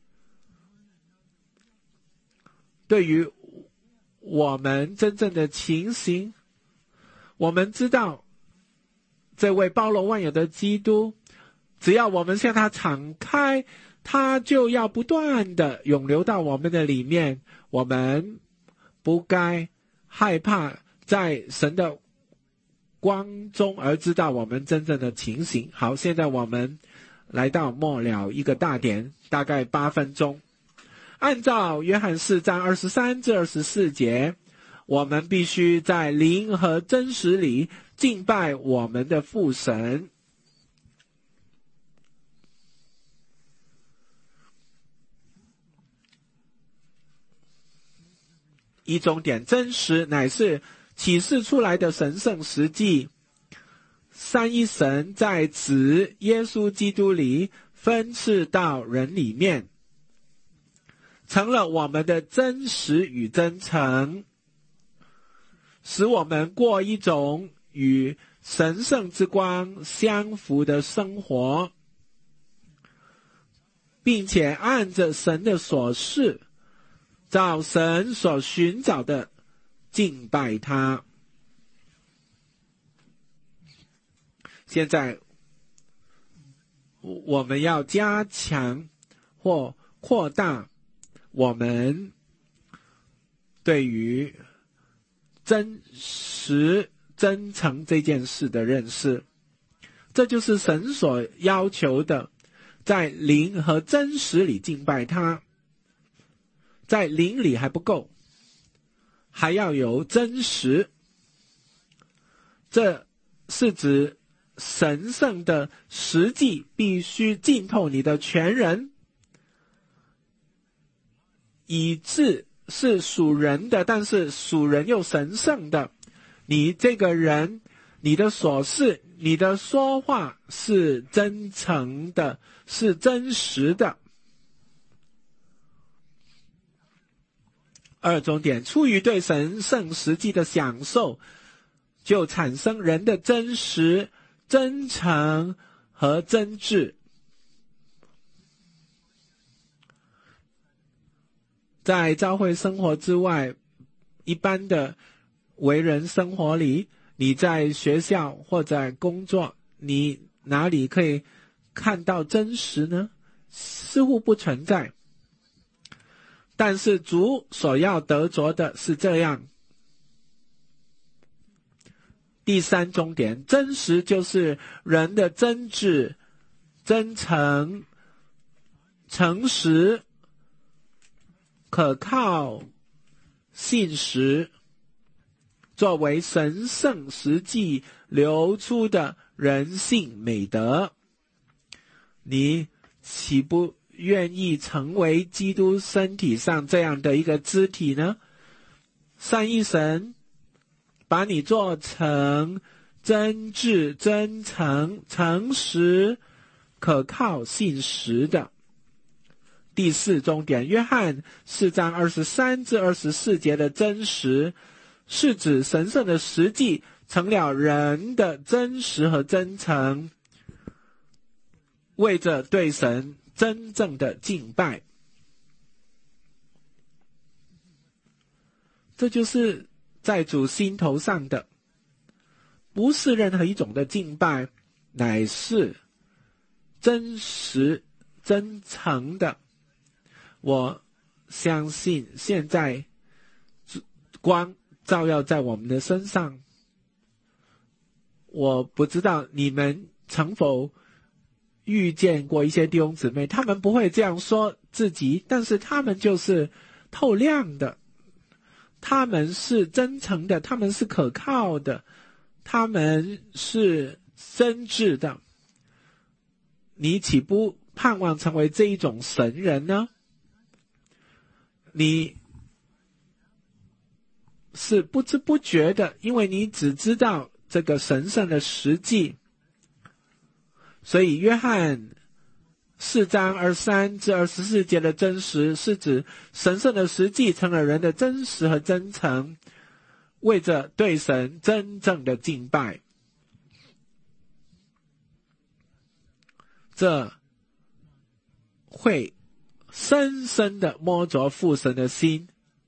对于我们真正的情形，我们知道这位包罗万有的基督，只要我们向他敞开，他就要不断的涌流到我们的里面。我们不该害怕在神的光中而知道我们真正的情形。好，现在我们来到末了一个大点，大概8分钟。按照约翰4章23至24节，我们必须在灵和真实里敬拜我们的父神。一终点，真实乃是启示出来的神圣实际。三一神在子耶稣基督里分赐到人里面，成了我们的真实与真诚，使我们过一种与神圣之光相符的生活，并且按着神的所示，照神所寻找的敬拜他。现在我们要加强或扩大我们对于真实真诚这件事的认识，这就是神所要求的，在灵和真实里敬拜他。在灵里还不够，还要有真实。这是指神圣的实际必须浸透你的全人，以致是属人的，但是属人又神圣的。你这个人，你的所事，你的说话是真诚的，是真实的。二终点，出于对神圣实际的享受，就产生人的真实、真诚和真挚。在教会生活之外，一般的为人生活里，你在学校或者工作，你哪里可以看到真实呢？似乎不存在。但是主所要得着的是这样。第三终点，真实就是人的真挚、真诚、 诚实、可靠、信实，作为神圣实际流出的人性美德。你岂不愿意成为基督身体上这样的一个肢体呢？三一神把你做成真挚、真诚、诚实、可靠、信实的。第四重点，约翰4章23至24节的真实，是指神圣的实际成了人的真实和真诚，为着对神真正的敬拜。这就是在主心头上的，不是任何一种的敬拜，乃是真实真诚的。我相信现在光照耀在我们的身上，我不知道你们曾否遇见过一些弟兄姊妹，他们不会这样说自己，但是他们就是透亮的，他们是真诚的，他们是可靠的，他们是真挚的。你岂不盼望成为这一种神人呢？你是不知不觉的，因为你只知道这个神圣的实际。所以约翰4章23至24节的真实，是指神圣的实际成了人的真实和真诚，为着对神真正的敬拜。这会深深的摸着父神的心。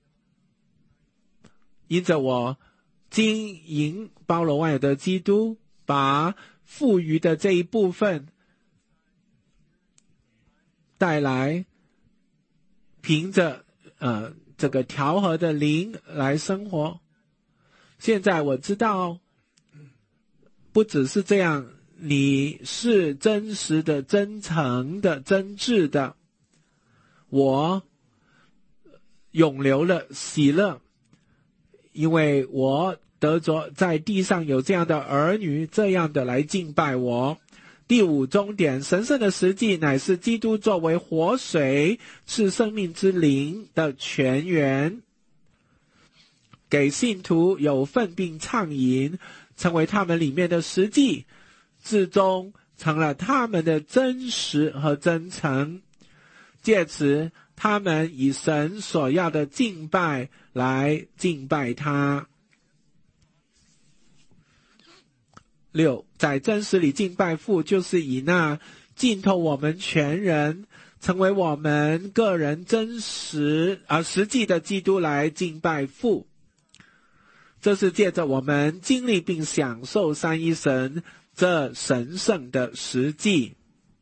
因着我经营包罗万有的基督，把富余的这一部分带来，凭着这个调和的灵来生活。现在我知道，不只是这样，你是真实的、真诚的、真挚的。我永留了喜乐，因为我得着在地上有这样的儿女，这样的来敬拜我。第五重点，神圣的实际乃是基督作为活水，是生命之灵的泉源，给信徒有份并畅饮，成为他们里面的实际，至终成了他们的真实和真诚。借此他们以神所要的敬拜来敬拜他。6，在真实里敬拜父，就是以那浸透我们全人，成为我们个人真实而实际的基督来敬拜父。这是借着我们经历并享受三一神这神圣的实际。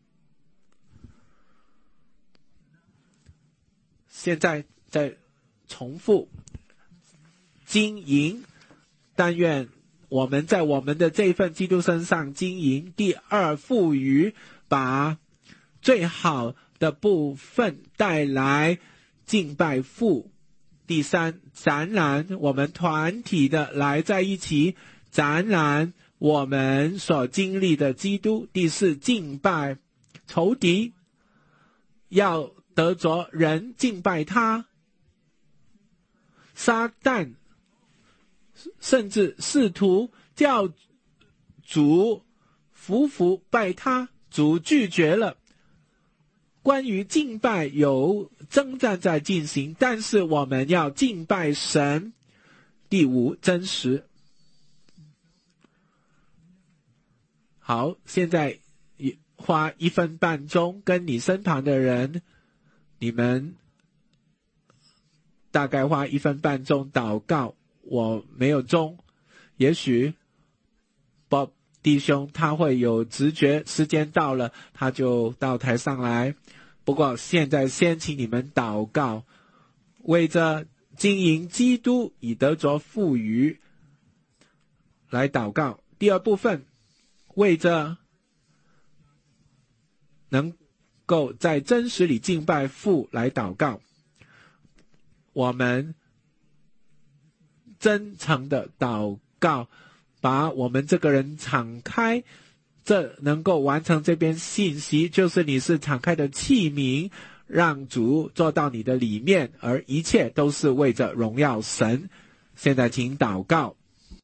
现在再重复经营，但愿我们在我们的这份基督身上经营。第二，富余，把最好的部分带来敬拜父。第三，展览，我们团体的来在一起展览我们所经历的基督。第四，敬拜，仇敌要得着人敬拜他，撒旦甚至试图叫主服拜他，主拒绝了。关于敬拜有征战在进行，但是我们要敬拜神。第五，真实。好，现在花1分半钟跟你身旁的人，你们大概花1分半钟祷告。我没有钟，也许 Bob 弟兄他会有直觉，时间到了他就到台上来。不过现在先请你们祷告，为着经营基督以得着富余来祷告。第二部分，为着能够在真实里敬拜父来祷告。我们真诚的祷告，把我们这个人敞开，这能够完成这边信息，就是你是敞开的器皿，让主坐到你的里面，而一切都是为着荣耀神。现在请祷告。